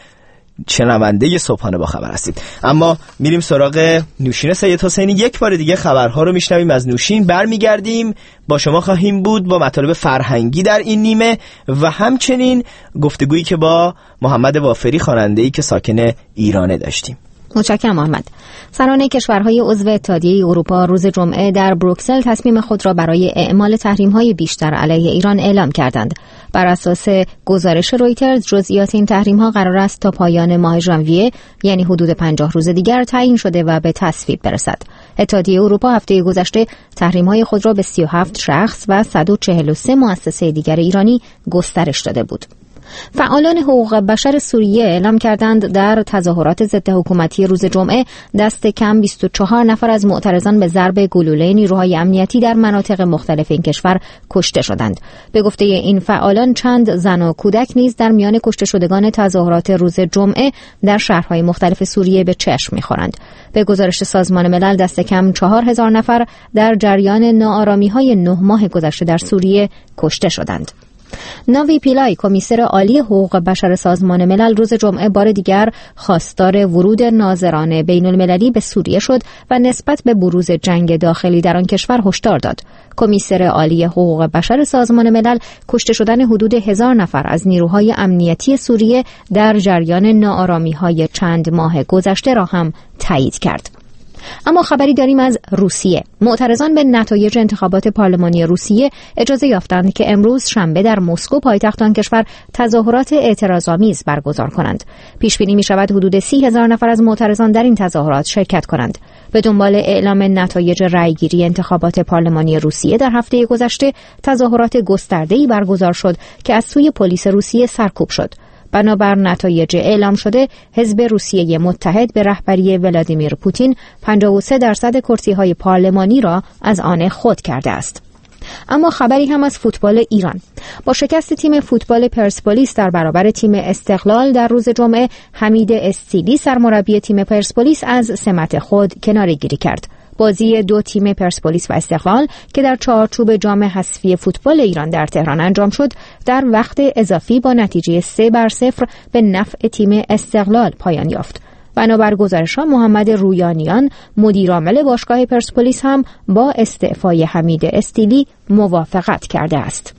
شنونده صبحانه با خبر هستید. اما میریم سراغ نوشین سید حسینی. یک بار دیگه خبرها رو میشنویم از نوشین، برمیگردیم با شما خواهیم بود با مطالب فرهنگی در این نیمه و همچنین گفتگویی که با محمد وافری خواننده‌ای که ساکن ایرانه داشتیم. متشکرم محمد. سران کشورهای عضو اتحادیه اروپا روز جمعه در بروکسل تصمیم خود را برای اعمال تحریم‌های بیشتر علیه ایران اعلام کردند. بر اساس گزارش رویترز جزئیات این تحریم‌ها قرار است تا پایان ماه ژانویه، یعنی حدود پنجاه روز دیگر تعیین شده و به تصویب برسد. اتحادیه اروپا هفته گذشته تحریم‌های خود را به سی و هفت شخص و صد و چهل و سه مؤسسه دیگر ایرانی گسترش داده بود. فعالان حقوق بشر سوریه اعلام کردند در تظاهرات ضد حکومتی روز جمعه دست کم بیست و چهار نفر از معترضان به ضرب گلوله نیروهای امنیتی در مناطق مختلف این کشور کشته شدند. به گفته این فعالان چند زن و کودک نیز در میان کشته شدگان تظاهرات روز جمعه در شهرهای مختلف سوریه به چشم می‌خورند. به گزارش سازمان ملل دست کم چهار هزار نفر در جریان ناآرامی‌های نه ماه گذشته در سوریه کشته شدند. ناوی پیلای کمیسر عالی حقوق بشر سازمان ملل روز جمعه بار دیگر خواستار ورود ناظران بین المللی به سوریه شد و نسبت به بروز جنگ داخلی در آن کشور هشدار داد. کمیسر عالی حقوق بشر سازمان ملل کشته شدن حدود هزار نفر از نیروهای امنیتی سوریه در جریان ناآرامی‌های چند ماه گذشته را هم تایید کرد. اما خبری داریم از روسیه. معترضان به نتایج انتخابات پارلمانی روسیه اجازه یافتند که امروز شنبه در مسکو پایتخت آن کشور تظاهرات اعتراض‌آمیز برگزار کنند. پیش بینی می شود حدود سی هزار نفر از معترضان در این تظاهرات شرکت کنند. به دنبال اعلام نتایج رأیگیری انتخابات پارلمانی روسیه در هفته گذشته تظاهرات گسترده‌ای برگزار شد که از سوی پلیس روسیه سرکوب شد. بنابر نتایج اعلام شده، حزب روسیه متحد به رهبری ولادیمیر پوتین پنجاه و سه درصد کرسی‌های پارلمانی را از آن خود کرده است. اما خبری هم از فوتبال ایران. با شکست تیم فوتبال پرسپولیس در برابر تیم استقلال در روز جمعه، حمید استیلی سرمربی تیم پرسپولیس از سمت خود کناره‌گیری کرد. بازی دو تیم پرسپولیس و استقلال که در چارچوب جام حذفی فوتبال ایران در تهران انجام شد، در وقت اضافی با نتیجه سه بر صفر به نفع تیم استقلال پایان یافت. بنابر گزارش‌ها محمد رویانیان مدیرعامل باشگاه پرسپولیس هم با استعفای حمید استیلی موافقت کرده است.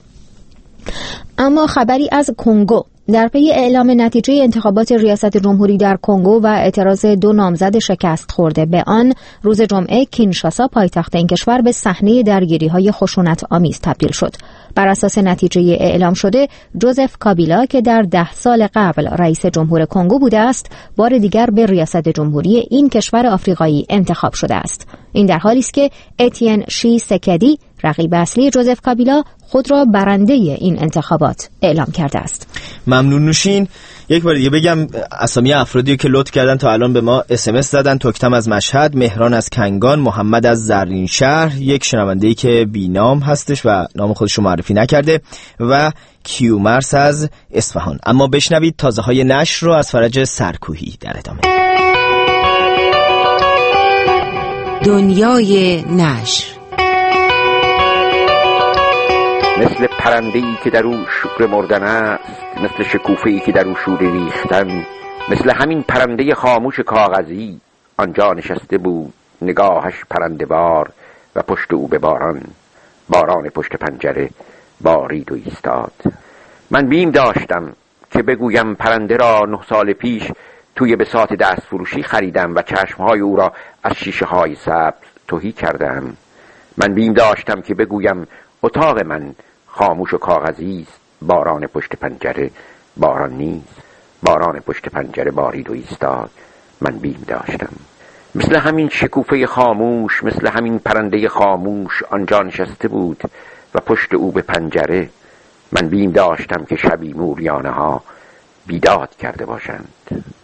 اما خبری از کنگو. در پی اعلام نتیجه انتخابات ریاست جمهوری در کنگو و اعتراض دو نامزد شکست خورده به آن، روز جمعه کینشاسا پایتخت این کشور به صحنه درگیری‌های خشونت آمیز تبدیل شد. بر اساس نتیجه اعلام شده، جوزف کابیلا که در ده سال قبل رئیس جمهور کنگو بوده است، بار دیگر به ریاست جمهوری این کشور آفریقایی انتخاب شده است. این در حالی است که اتین شی سکدی، رقیب اصلی جوزف کابیلا، خود را برنده این انتخابات اعلام کرده است. ممنون نوشین. یک بار دیگه بگم اسامی افرادی که لطف کردن تا الان به ما اس ام اس زدن: توکتم از مشهد، مهران از کنگان، محمد از زرین شهر، یک شنونده‌ای که بی‌نام هستش و نام خودش رو معرفی نکرده، و کیومرس از اصفهان. اما بشنوید تازه‌های نشر رو از فرج سرکوهی در ادامه. دنیای نشر. مثل پرنده‌ای که در او شور مردن است، مثل شکوفه‌ای که در او شور ریختن، مثل همین پرنده خاموش کاغذی آنجا نشسته بود، نگاهش پرنده بار و پشت او به باران، باران پشت پنجره بارید و ایستاد. من بیم داشتم که بگویم پرنده را نه سال پیش توی بساط دست فروشی خریدم و چشمهای او را از شیشه های سبز تهی کردم. من بیم داشتم که بگویم اتاق من خاموش و کاغذی است، باران پشت پنجره باران نیست، باران پشت پنجره بارید و ایستاد. من بیم داشتم. مثل همین شکوفه خاموش، مثل همین پرنده خاموش آنجا نشسته بود و پشت او به پنجره. من بیم داشتم که شبی موریانه ها بیداد کرده باشند.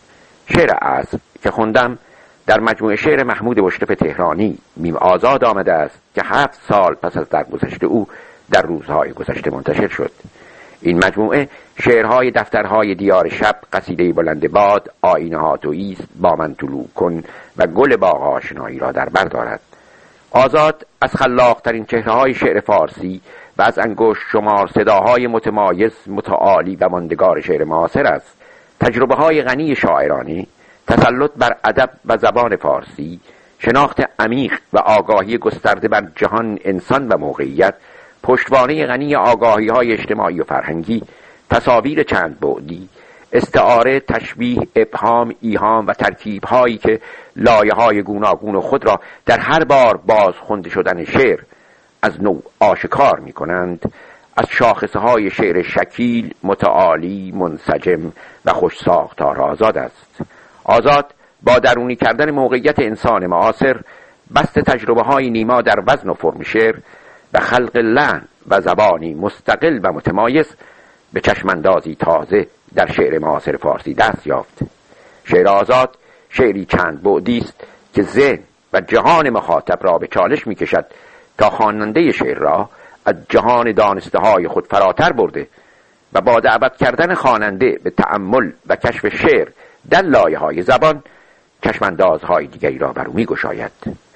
شعر اصل که خوندم در مجموعه شعر محمود مشرف تهرانی میم آزاد آمده است که هفت سال پس از درگذشت او در روزهای گذشته منتشر شد. این مجموعه شعرهای دفترهای دیار شب، قصیده بلند باد، آینه ها توییست، با من طلوع کن و گل باغ آشنایی را در بر دارد. آزاد از خلاق‌ترین چهره‌های شعر فارسی و از انگشت شمار صداهای متمایز، متعالی و ماندگار شعر معاصر است. تجربه‌های غنی شاعرانه، تسلط بر ادب و زبان فارسی، شناخت عمیق و آگاهی گسترده بر جهان، انسان و موقعیت، پشتوانه غنی آگاهی‌های اجتماعی و فرهنگی، تصاویر چند بعدی، استعاره، تشبیه، ابهام، ایهام و ترکیب‌هایی که لایه‌های گوناگون خود را در هر بار باز خونده شدن شعر از نوع آشکار می‌کنند، از شاخصه‌های شعر شکیل، متعالی، منسجم و خوش ساختار آزاد است. آزاد با درونی کردن موقعیت انسان معاصر، بست تجربه‌های نیما در وزن و فرم شعر و خلق لحن و زبانی مستقل و متمایز به چشماندازی تازه در شعر معاصر فارسی دست یافت. شعر آزاد شعری چند بعدی است که ذهن و جهان مخاطب را به چالش می‌کشد تا خواننده شعر را از جهان دانسته‌های خود فراتر برده و با دعوت کردن خواننده به تأمل و کشف شعر در لایه‌های زبان، چشماندازهای دیگری را بر او می‌گشاید.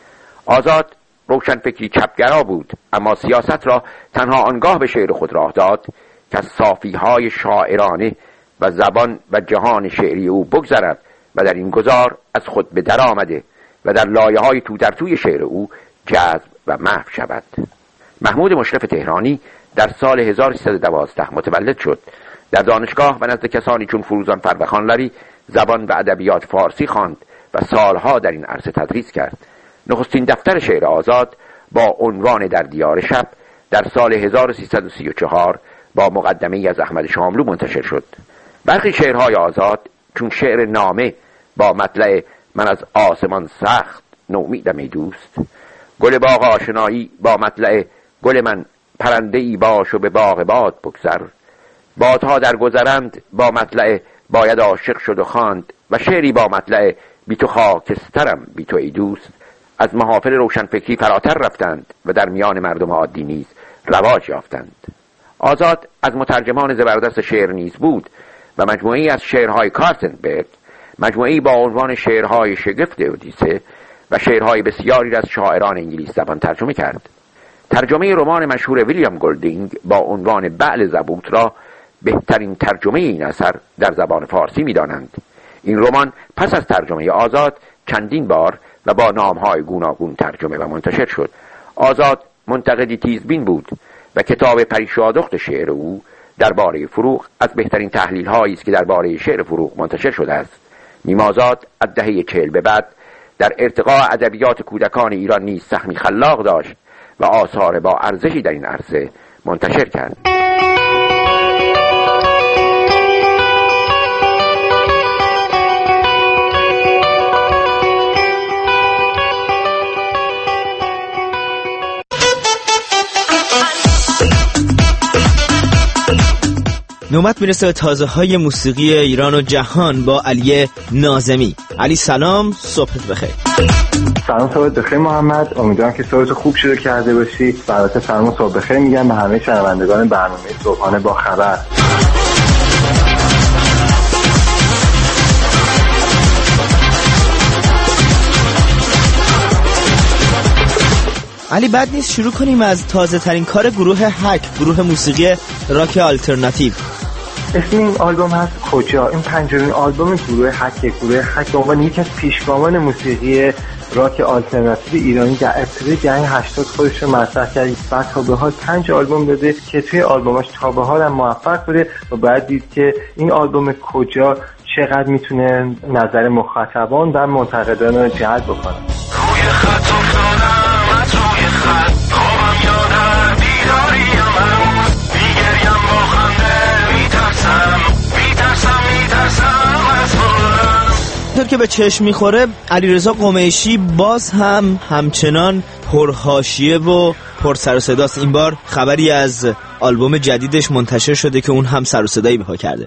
آزاد روشنفکری چپگرا بود، اما سیاست را تنها آنگاه به شعر خود راه داد که از صافی‌های شاعرانه و زبان و جهان شعری او بگذرد و در این گذار از خود به در آمده و در لایه‌های تو در توی شعر او جذب و محو شود. محمود مشرف تهرانی در سال هزار و سیصد و دوازده متولد شد. در دانشگاه و نزد کسانی چون فروزان فرخانلری زبان و ادبیات فارسی خواند و سالها در این عرصه تدریس کرد. نخستین دفتر شعر آزاد با عنوان در دیار شب در سال هزار و سیصد و سی و چهار با مقدمه‌ای از احمد شاملو منتشر شد. برخی شعرهای آزاد چون شعر نامه با مطلع من از آسمان سخت نومیدم ای دوست، گل باغ آشنایی با مطلع گل من پرنده ای باش و به باغ باد بگذر، بادها در گذرند با مطلع باید عاشق شد و خواند و شعری با مطلع بی تو خاکسترم بی تو ای دوست از محافل روشنفکری فراتر رفتند و در میان مردم عادی نیز رواج یافتند. آزاد از مترجمان زبردست شعر نیز بود و مجموعه‌ای از شعرهای کارتنبرگ، مجموعه‌ای با عنوان شعرهای شگفت اودیسه و شعرهای بسیاری را از شاعران انگلیس زبان ترجمه کرد. ترجمه رمان مشهور ویلیام گلدینگ با عنوان بعل زبوت را بهترین ترجمه این اثر در زبان فارسی می‌دانند. این رمان پس از ترجمه آزاد چندین بار و با نام‌های گوناگون ترجمه و منتشر شد. آزاد منتقدی تیزبین بود و کتاب پریشادخت شعر او درباره فروغ از بهترین تحلیل‌هایی است که درباره شعر فروغ منتشر شده است. میم آزاد از دهه چهل به بعد در ارتقاء ادبیات کودکان ایران نیز سهمی خلاق داشت و آثار با ارزشی در این عرصه منتشر کرد. نوبت میرسه به تازه های موسیقی ایران و جهان با علی ناظمی. علی سلام، صبحت بخیر. سلام، صبحت بخیر محمد. امیدوارم که صبحت خوب شروع کرده باشی. البته سلام و صبح بخیر میگم به همه شنوندگان برنامه صبحانه با خبر. علی بد نیست شروع کنیم از تازه ترین کار گروه هک، گروه موسیقی راک آلترناتیو. اسم این آلبوم هست کجا. این پنجمین آلبوم گروه هک. گروه هک به عنوان یکی از پیشگامان موسیقی راک آلترناتیو ایرانی در ابتدای دهه هشتاد خودش رو مطرح کرد و تا به حال پنج آلبوم داده که توی آلبوماش تا به حال هم موفق بوده و باید دید که این آلبوم کجا چقدر میتونه نظر مخاطبان و منتقدان رو جلب بکنه. روی خط افتادم از روی خط خوابم یادم بیداریم هنوز میگریم با خنده میترسم میترسم میترسم از بلند. طور که به چشم میخوره علیرضا قمیشی باز هم همچنان پرحاشیه و پر سر و صداست. این بار خبری از آلبوم جدیدش منتشر شده که اون هم سر و صدایی بها کرده.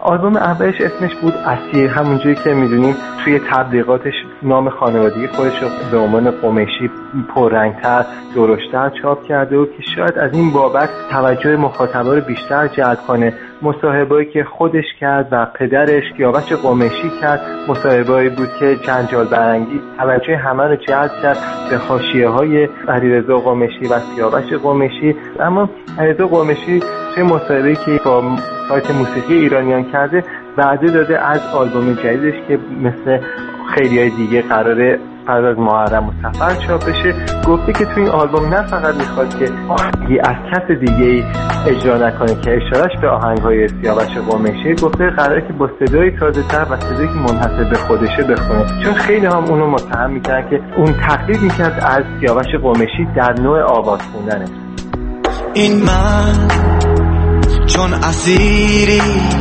آلبوم اولش اسمش بود اسیر، همونجوری که میدونیم توی تبلیغاتش نام خانوادگی خودش رو به عنوان قمیشی پررنگتر درشتر چاپ کرده و که شاید از این بابت توجه مخاطبا رو بیشتر جلب کنه. مصاحبه‌ای که خودش کرد و پدرش سیاوش قمیشی کرد مصاحبه‌ای بود که جنجال برانگیز توجه همه رو جلب کرد به حاشیه‌های علیرضا قمیشی و سیاوش قمیشی. اما علیرضا قمیشی توی مصاحبه‌ای که با سایت موسیقی ایرانیان کرده وعده داده از آلبوم جدیدش که مثل خیلی‌های دیگه قراره بعد از محرم و سفر چاپ بشه، گفته که تو این آلبوم نه فقط میخواد که آهنگی از کس دیگه اجرا نکنه که اشارهش به آهنگ‌های سیاوش قمیشی، گفته قراره که با صدای تازه‌تر و صدایی که منحصر به خودشه بخونه، چون خیلی هم اونو متهم میکنن که اون تقلید میکرد از سیاوش قمیشی در نوع آواز خوندنه. این من چون اسیری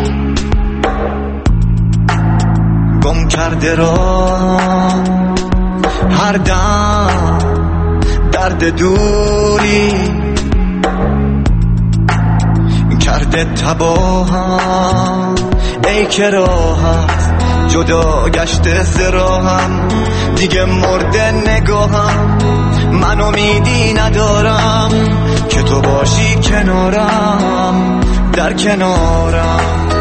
گم کرده را هر دم درد دوری کرده تباهم، ای که راحت جدا گشته زراهم، دیگه مرده نگاهم، من امیدی ندارم که تو باشی کنارم در کنارم.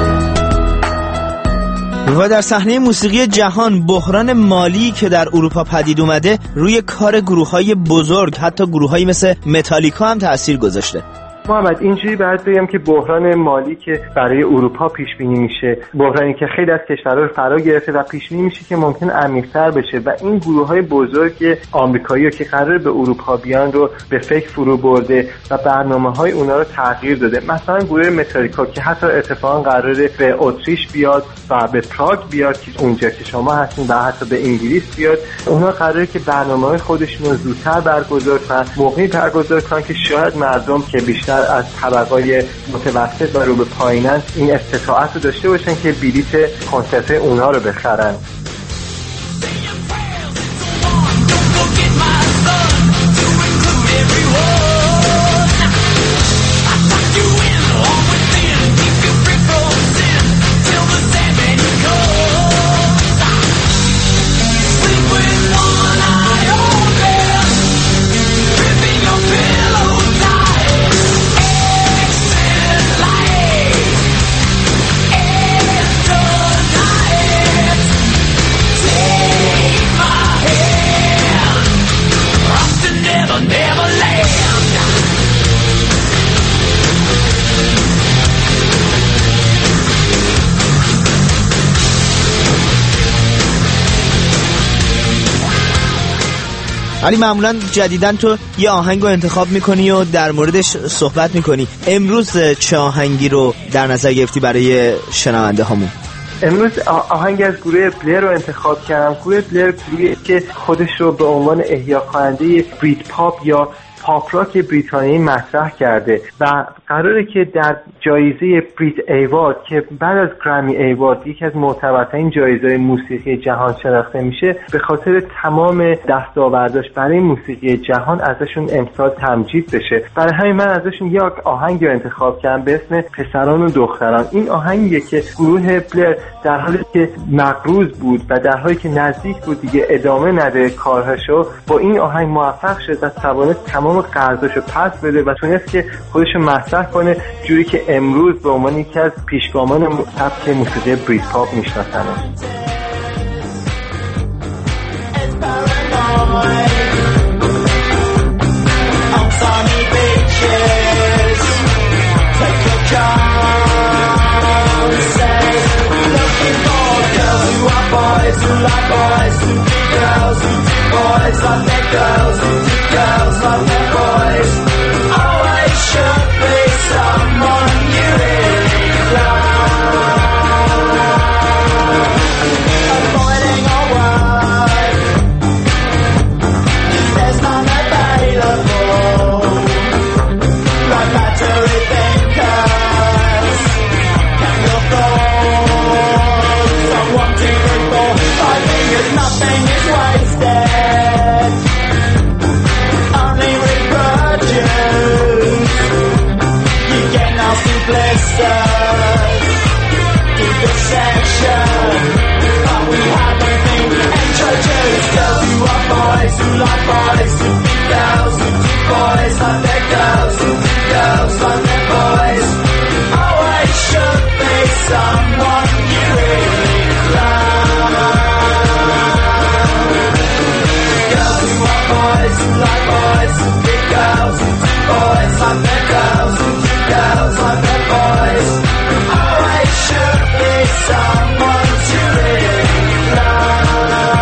و در صحنه موسیقی جهان بحران مالی که در اروپا پدید اومده روی کار گروه‌های بزرگ، حتی گروه‌هایی مثل متالیکا هم تأثیر گذاشته. محمد اینجوری باید بگم که بحران مالی که برای اروپا پیش بینی میشه، بحرانی که خیلی از کشورها رو فرا گرفته و پیش بینی میشه که ممکن عمیق‌تر بشه و این گروه‌های بزرگ آمریکایی که قراره به اروپا بیان رو به فکر فرو برده و برنامه‌های اونا رو تغییر داده. مثلا گروه متالیکا که حتی اتفاقا قراره به اتریش بیاد و به پراگ بیاد که اونجا که شما هستین و حتی به انگلیس بیاد، اونا قراره که برنامه‌های خودشون رو زودتر برگزار کنن، موقعی برگزار کنن که شاید مردم که بیشتر از طبقای متوسط و رو به پایینن این استطاعت رو داشته باشن که بلیت کنسرت اونها رو بخرن. علی معمولا جدیدن تو یه آهنگ رو انتخاب میکنی و در موردش صحبت میکنی. امروز چه آهنگی رو در نظر گرفتی برای شنونده هامون؟ امروز آهنگ از گروه بلر رو انتخاب کردم. گروه بلر گروهی که خودش رو به عنوان احیا کننده بریت پاپ یا پاپ راک بریتانیایی مطرح کرده و قراره که در جایزه بریت ایوارد که بعد از گرمی ایوارد یکی از معتبرترین جایزه‌های موسیقی جهان شناخته میشه، به خاطر تمام دستاورداش برای موسیقی جهان ازشون امسال تمجید بشه. برای همین من ازشون یک آهنگ رو انتخاب کردم به اسم پسران و دختران. این آهنگیه که گروه بلر در حالی که مقروض بود و در حالی که نزدیک بود دیگه ادامه نده کارهاشو، با این آهنگ موفق شد و توانست تمام قرضاشو پس بده و تونست که خودشو مطرح کنه جوری که امروز به عنوان یکی از پیشگامان سبک موسیقی بریت پاپ میشناسنش. boys, girls, boys like their girls, girls like their boys. Always should be someone you really love. Girls like boys, like boys, big girls, boys like their girls, girls like their boys. Always should be someone to really love.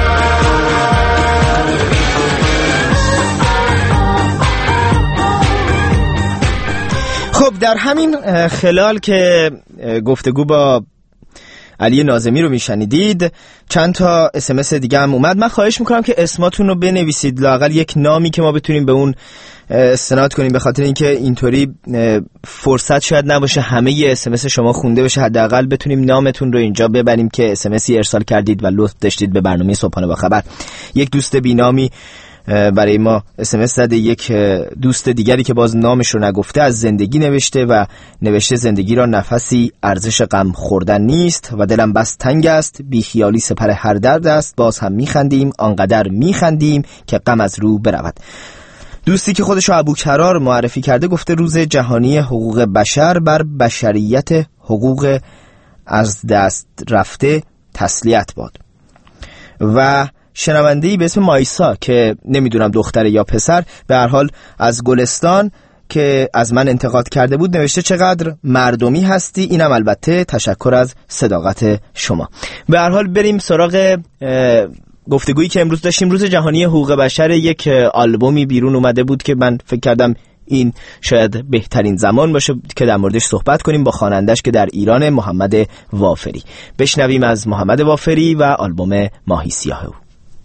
خب در همین خلال که گفتگو با علی ناظمی رو میشنیدید، چند تا اس ام اس دیگه هم اومد. من خواهش میکنم که اسماتون رو بنویسید، لااقل یک نامی که ما بتونیم به اون استناد کنیم، به خاطر اینکه اینطوری فرصت شاید نباشه همه ی اس ام اس شما خونده بشه، حداقل بتونیم نامتون رو اینجا ببریم که اس ام اسی ارسال کردید و لطف داشتید به برنامه صبحانه با خبر. یک دوست بینامی برای ما اس ام اس زده، یک دوست دیگری که باز نامش رو نگفته از زندگی نوشته و نوشته زندگی را نفسی ارزش غم خوردن نیست و دلم بس تنگ است، بی خیالی سپر هر درد است، باز هم میخندیم آنقدر میخندیم که غم از رو برود. دوستی که خودش رو ابوکرار معرفی کرده گفته روز جهانی حقوق بشر بر بشریت حقوق از دست رفته تسلیت باد. و شنونده‌ای به اسم مایسا که نمیدونم دختره یا پسر، به هر حال از گلستان که از من انتقاد کرده بود نوشته چقدر مردمی هستی، اینم البته تشکر از صداقت شما. به هر حال بریم سراغ گفتگویی که امروز داشتیم. روز جهانی حقوق بشر، یک آلبومی بیرون اومده بود که من فکر کردم این شاید بهترین زمان باشه که در موردش صحبت کنیم با خواننده‌اش که در ایران، محمد وافری. بشنویم از محمد وافری و آلبوم ماهی سیاه او.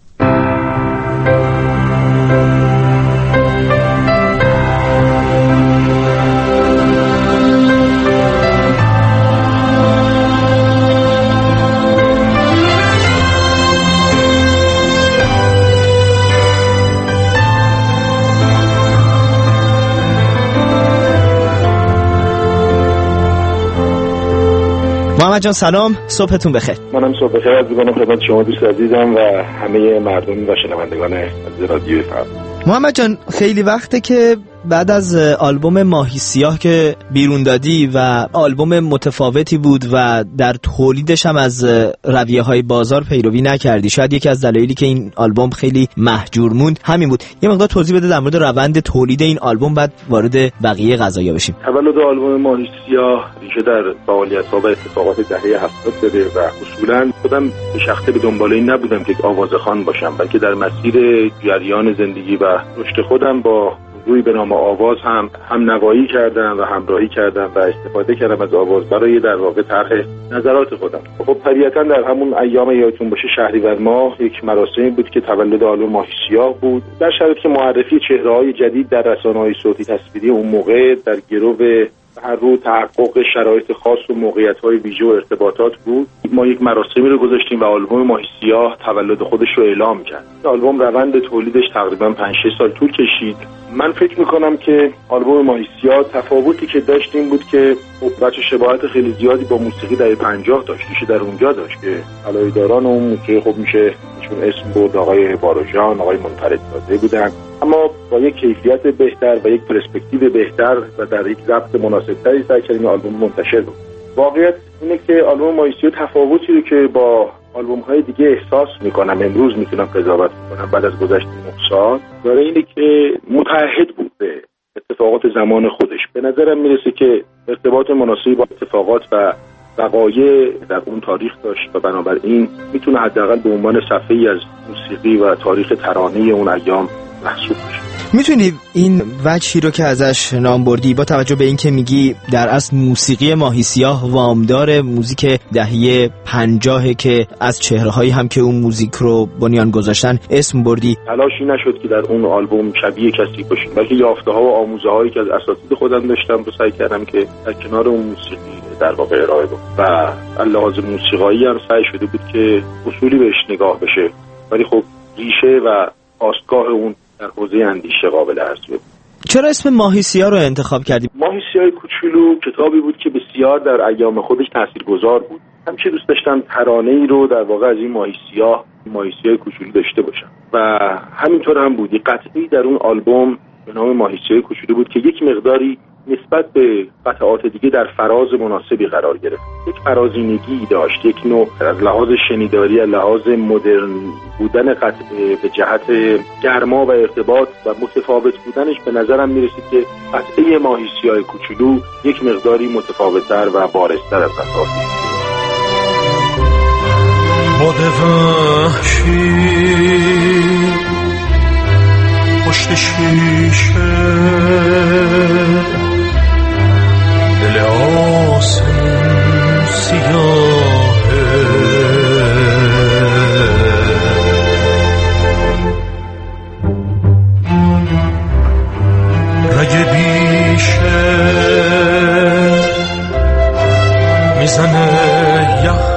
محمد جان سلام، صبحتون بخیر. منم صبح بخیر از می‌کنم خدمت شما دوست عزیزم و همه مردم و شنوندگان از رادیو فردا. محمد جان خیلی وقته که بعد از آلبوم ماهی سیاه که بیرون دادی و آلبوم متفاوتی بود و در تولیدش هم از رویه‌های بازار پیروی نکردی، شاید یکی از دلایلی که این آلبوم خیلی مهجور موند همین بود. یه مقدار توضیح بده در مورد روند تولید این آلبوم، بعد وارد بقیه قضایا بشیم. تولد آلبوم ماهی سیاه ریشه در فعالیت‌ها و اتفاقات دهه هفتاد داره و اصولاً خودم به شخصه به دنبال این نبودم که آوازخوان باشم، بلکه در مسیر جریان زندگی و رشد خودم با روی به نام آواز هم هم نوایی کردم و همراهی کردم و استفاده کردم از آواز برای در واقع طرح نظرات خودم. خب طبیعتاً در همون ایام یادتون باشه شهریور ماه یک مراسمی بود که تولد آلبوم ماهی سیاه بود، در شرایطی که معرفی چهره‌های جدید در رسانه‌های صوتی تصویری اون موقع در گرو هر رو تحقق شرایط خاص و موقعیت‌های ویژه و ارتباطات بود. ما یک مراسمی رو گذاشتیم و آلبوم ماهی سیاه تولد خودش رو اعلام کرد. آلبوم روند تولیدش تقریباً پنج شش سال طول کشید. من فکر می‌کنم که آلبوم ماهی سیاه تفاوتی که داشت این بود که بچه شباهت خیلی زیادی با موسیقی دهه پنجاه داشت. میشه در اونجا داشت که علایه‌داران اون موسیقی خب میشه چون اسم بود آقای باروژان، آقای منفردزاده بودن، اما با یک کیفیت بهتر و یک پرسپکتیو بهتر و در یک ضبط مناسب‌تری سعی کردیم آلبوم منتشر بود. واقعیت اینه که آلبوم ماهی سیاه تفاوتی رو که با آلبوم‌های دیگه احساس می‌کنم، امروز میتونم قضاوت کنم بعد از گذشت نه سال، داره اینه که متعهد بود به اتفاقات زمان خودش. به نظرم میرسه که ارتباط مناسبی با اتفاقات و وقایع در اون تاریخ داشت و بنابراین میتونه حداقل به عنوان صفحه‌ای از موسیقی و تاریخ ترانه اون ایام محسوب بشه. میتونی این وجهی رو که ازش نام بردی با توجه به این که میگی در اصل موسیقی ماهی سیاه وامدار موزیک دهه پنجاه که از چهره‌هایی هم که اون موزیک رو بنیان گذاشتن اسم بردی، تلاشی نشد که در اون آلبوم شبیه کسی باشیم، بلکه یافته‌ها و آموزه‌هایی که از اساتید خودم داشتم رو سعی کردم که در کنار اون موسیقی در واقع ارائه بدم و لحاظ موسیقایی هم سعی شده بود که اصولی بهش نگاه بشه، ولی خب ریشه و آستگاه اون در حوزه اندیشه قابل ارزیابی بود. چرا اسم ماهی سیاه رو انتخاب کردیم؟ ماهی سیاه کوچولو کتابی بود که بسیار در ایام خودش تاثیرگذار بود. همیشه دوست داشتم ترانه‌ای رو در واقع از این ماهی سیاه ماهیچه‌های کوچولو داشته باشم و همینطور هم بود. قطعی در اون آلبوم به نام ماهیچه‌های کوچولو بود که یک مقداری نسبت به قطعات دیگه در فراز مناسبی قرار گرفت. یک فرازینگی داشت، یک نوع از لحاظ شنیداری، از لحاظ مدرن بودن قطعه به جهت گرما و ارتباط و متفاوت بودنش به نظرم میرسید که قطعه ماهیچه‌های کوچولو یک مقداری متفاوت‌تر و بارزتر از قطعات باد وحشی پشت شیشه دل آسمون سیاهه رگ بیشه میزنه یخ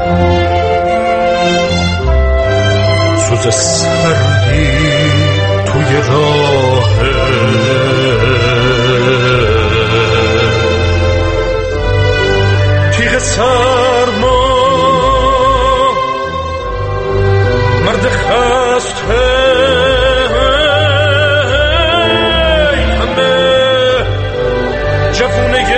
سوز سردی توی راهه تیغ سرما مرد خسته همه جوونه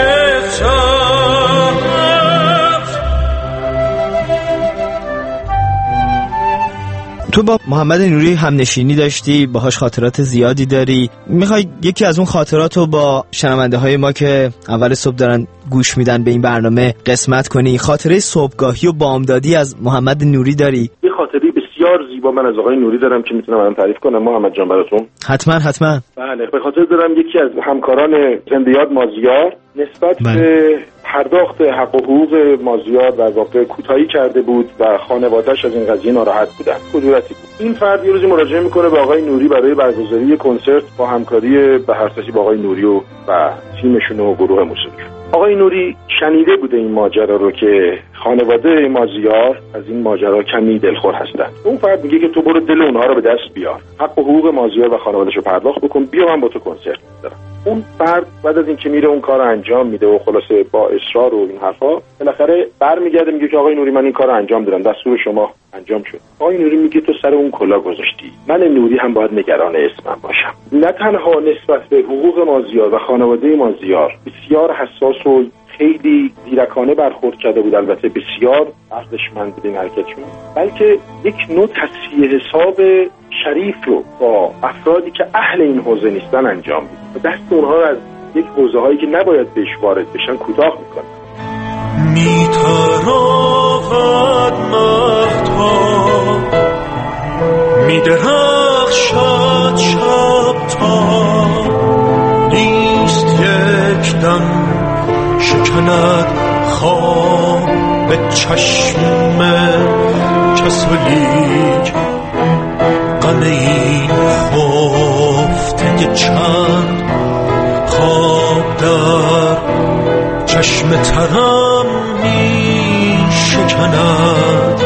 تو با محمد نوری همنشینی داشتی، باهاش خاطرات زیادی داری. میخوای یکی از اون خاطرات رو با شنونده های ما که اول صبح دارن گوش میدن به این برنامه قسمت کنی؟ خاطره صبحگاهی و بامدادی از محمد نوری داری؟ یه خاطره بسیار زیبا من از آقای نوری دارم که میتونم الان تعریف کنم محمد جان براتون. حتما حتما. بله، به خاطر دارم یکی از همکاران زنده یاد مازیار نسبت به پرداخت حق و حقوق مازیار در واقع کوتاهی کرده بود و خانواده‌اش از این قضیه ناراحت بودن. کدورتی بود. این فرد یه روزی مراجعه میکنه به آقای نوری برای برگزاری کنسرت با همکاری به هر صورتی با آقای نوری و و تیمشون و گروه موسیقیشون. آقای نوری شنیده بوده این ماجرا رو که خانواده مازیار از این ماجرا کمی دلخور هستن. اون فرد میگه که تو برو دل اونها رو به دست بیار، حق و حقوق مازیار و خانواده‌اش رو پرداخت بکن، بیا من با تو کنسرت میذارم. اون فرد بعد از اینکه میره اون کارو انجام میده و خلاصه با اصرار و این حرفا بالاخره برمیگرده میگه که آقای نوری من این کارو انجام دادم، دستور شما انجام شد. آقای نوری میگه تو سر اون کلا گذاشتی، من نوری هم باید نگران اسمم باشم. نه تنها نسبت به حقوق مازیار و خانواده مازیار بسیار حساس و خیلی زیرکانه برخورد کرده بود، البته بسیار ارزشمند بود این حرکتشون، بلکه یک نوع تصفیه حساب شریف رو با افرادی که اهل این حوزه نیستن انجام میده و دست اونها رو از یک حوزه هایی که نباید بهش وارد بشن کوتاه میکنه. میتراود مهتاب میدرخشد شب تا نیست یک دم شکند خواب به چشم کسولیک غم این خفته چند خواب در چشم ترم می شکند.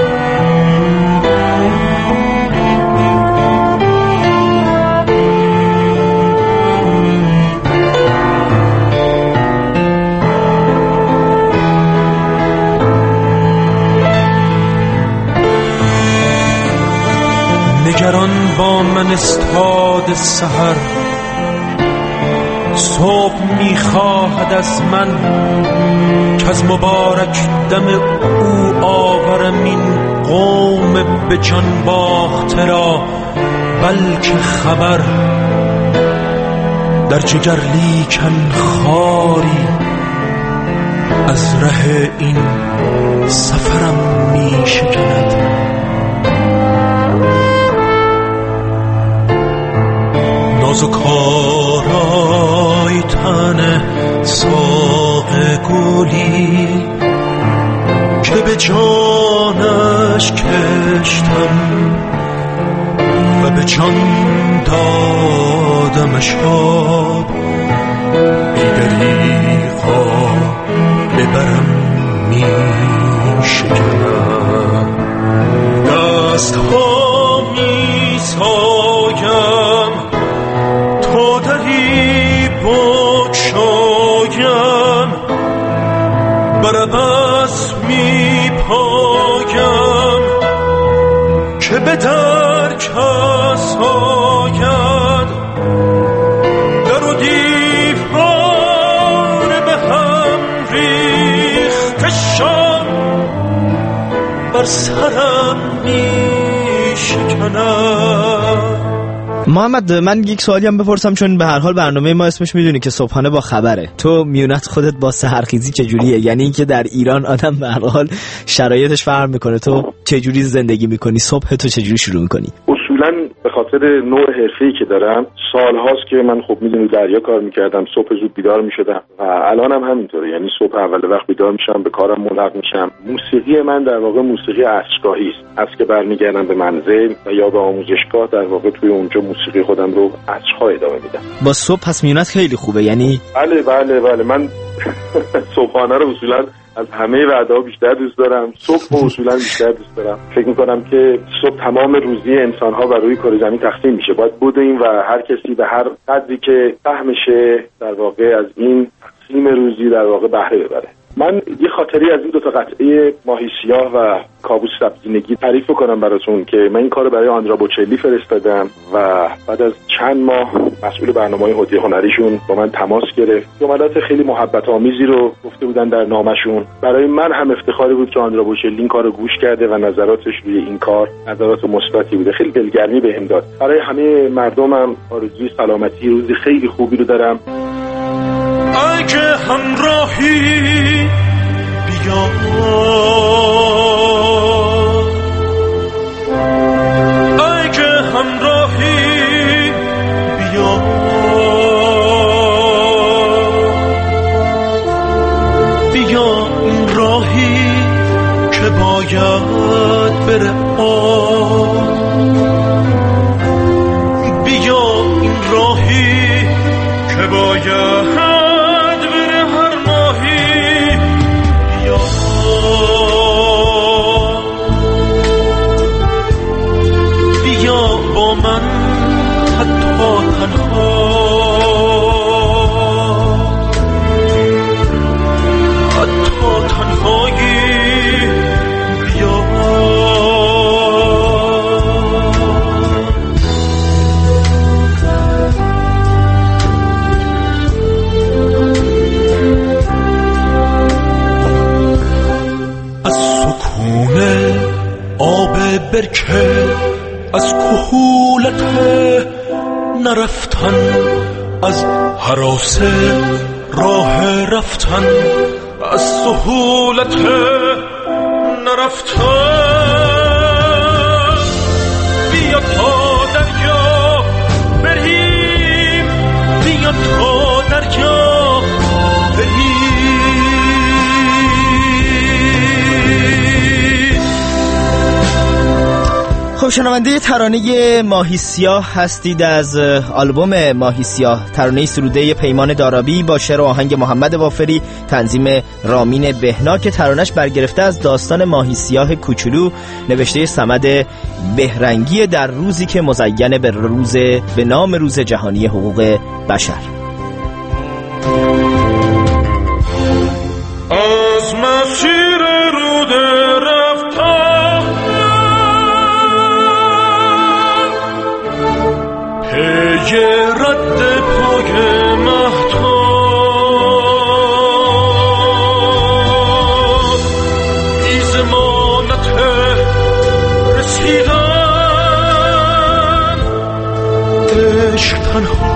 نگران با من استاد سحر صبح میخواهد از من که از مبارک دم او آورم این قوم به جان باخته را، بلکه خبر در جگر لیکن خاری از ره این سفرم میشکند. ناز و کارای تن ساق گلی که به جانش کشتم و به جان دادمش آب، بیدریقا ببرم می شکنم. دست ها می سایم تا دری بکشایم، بر عباس می پایم که به در کس آید در و دیوار به هم ریختشان بر سرم می شکند. محمد من یک سوالی هم بپرسم، چون به هر حال برنامه ما اسمش میدونی که صبحانه با خبره. تو میونت خودت با سحرخیزی چجوریه؟ یعنی اینکه در ایران آدم به هر حال شرایطش فرق میکنه، تو چجوری زندگی میکنی؟ صبح تو چجوری شروع میکنی؟ اصولا به خاطر نوع حرفه‌ای که دارم سالهاست که من خب میدونی دریا کار میکردم، صبح زود بیدار میشدم و الانم همینطوره، یعنی صبح اول وقت بیدار میشم، به کارم ملحق میشم. موسیقی من در واقع موسیقی عصرگاهی است. از که برمیگردم به منزل و یا به آموزشگاه در واقع توی اونجا موسیقی خودم رو عصرها ادامه میدم. با صبح پس میونت خیلی خوبه یعنی؟ بله بله بله من صبحانه رو اصولا از همه وعده‌ها بیشتر دوست دارم. صبح رو اصولا بیشتر دوست دارم. فکر می‌کنم که صبح تمام روزی انسان‌ها بر روی کره زمین تقسیم میشه. باید بدویم و هر کسی به هر قدری که فهمشه در واقع از این تقسیم روزی در واقع بهره ببره. من یه خاطری از این دو تا قطعه ماهی سیاه و کابوس سبزینگی تعریف کنم براتون که من این کارو برای آندرا بوچلی فرستادم و بعد از چند ماه مسئول برنامه‌های هدیه هنریشون با من تماس گرفت. جملات خیلی محبت آمیزی رو گفته بودن در نامشون. برای من هم افتخاری بود که آندرا بوچلی این کارو گوش کرده و نظراتش روی این کار نظرات مثبتی بوده. خیلی دلگرمی بهم داد. برای همه مردمم آرزوی سلامتی، روزی خیلی خوبی رو دارم. اگه همراهی بیا، اگه همراهی بیا، بیا این راهی که باید بره آن، بیا این راهی که باید من حتی تنها، حتی تنهایی بیا. از سکون آب برکه، از کهولت نرفتن، از هراس راه رفتن، از سهولت نرفتن، بیا تا دریا بریم، بیا تا دریا بریم. خب شنونده ترانه ماهی سیاه هستید از آلبوم ماهی سیاه، ترانه سروده پیمان دارابی با شعر و آهنگ محمد وافری، تنظیم رامین بهنا که ترانش برگرفته از داستان ماهی سیاه کوچولو نوشته صمد بهرنگی در روزی که مزین به روز به نام روز جهانی حقوق بشر. از مسیر رود رفتن پی رد پای مهتاب، بی ضمانت رسیدن، عشق تنها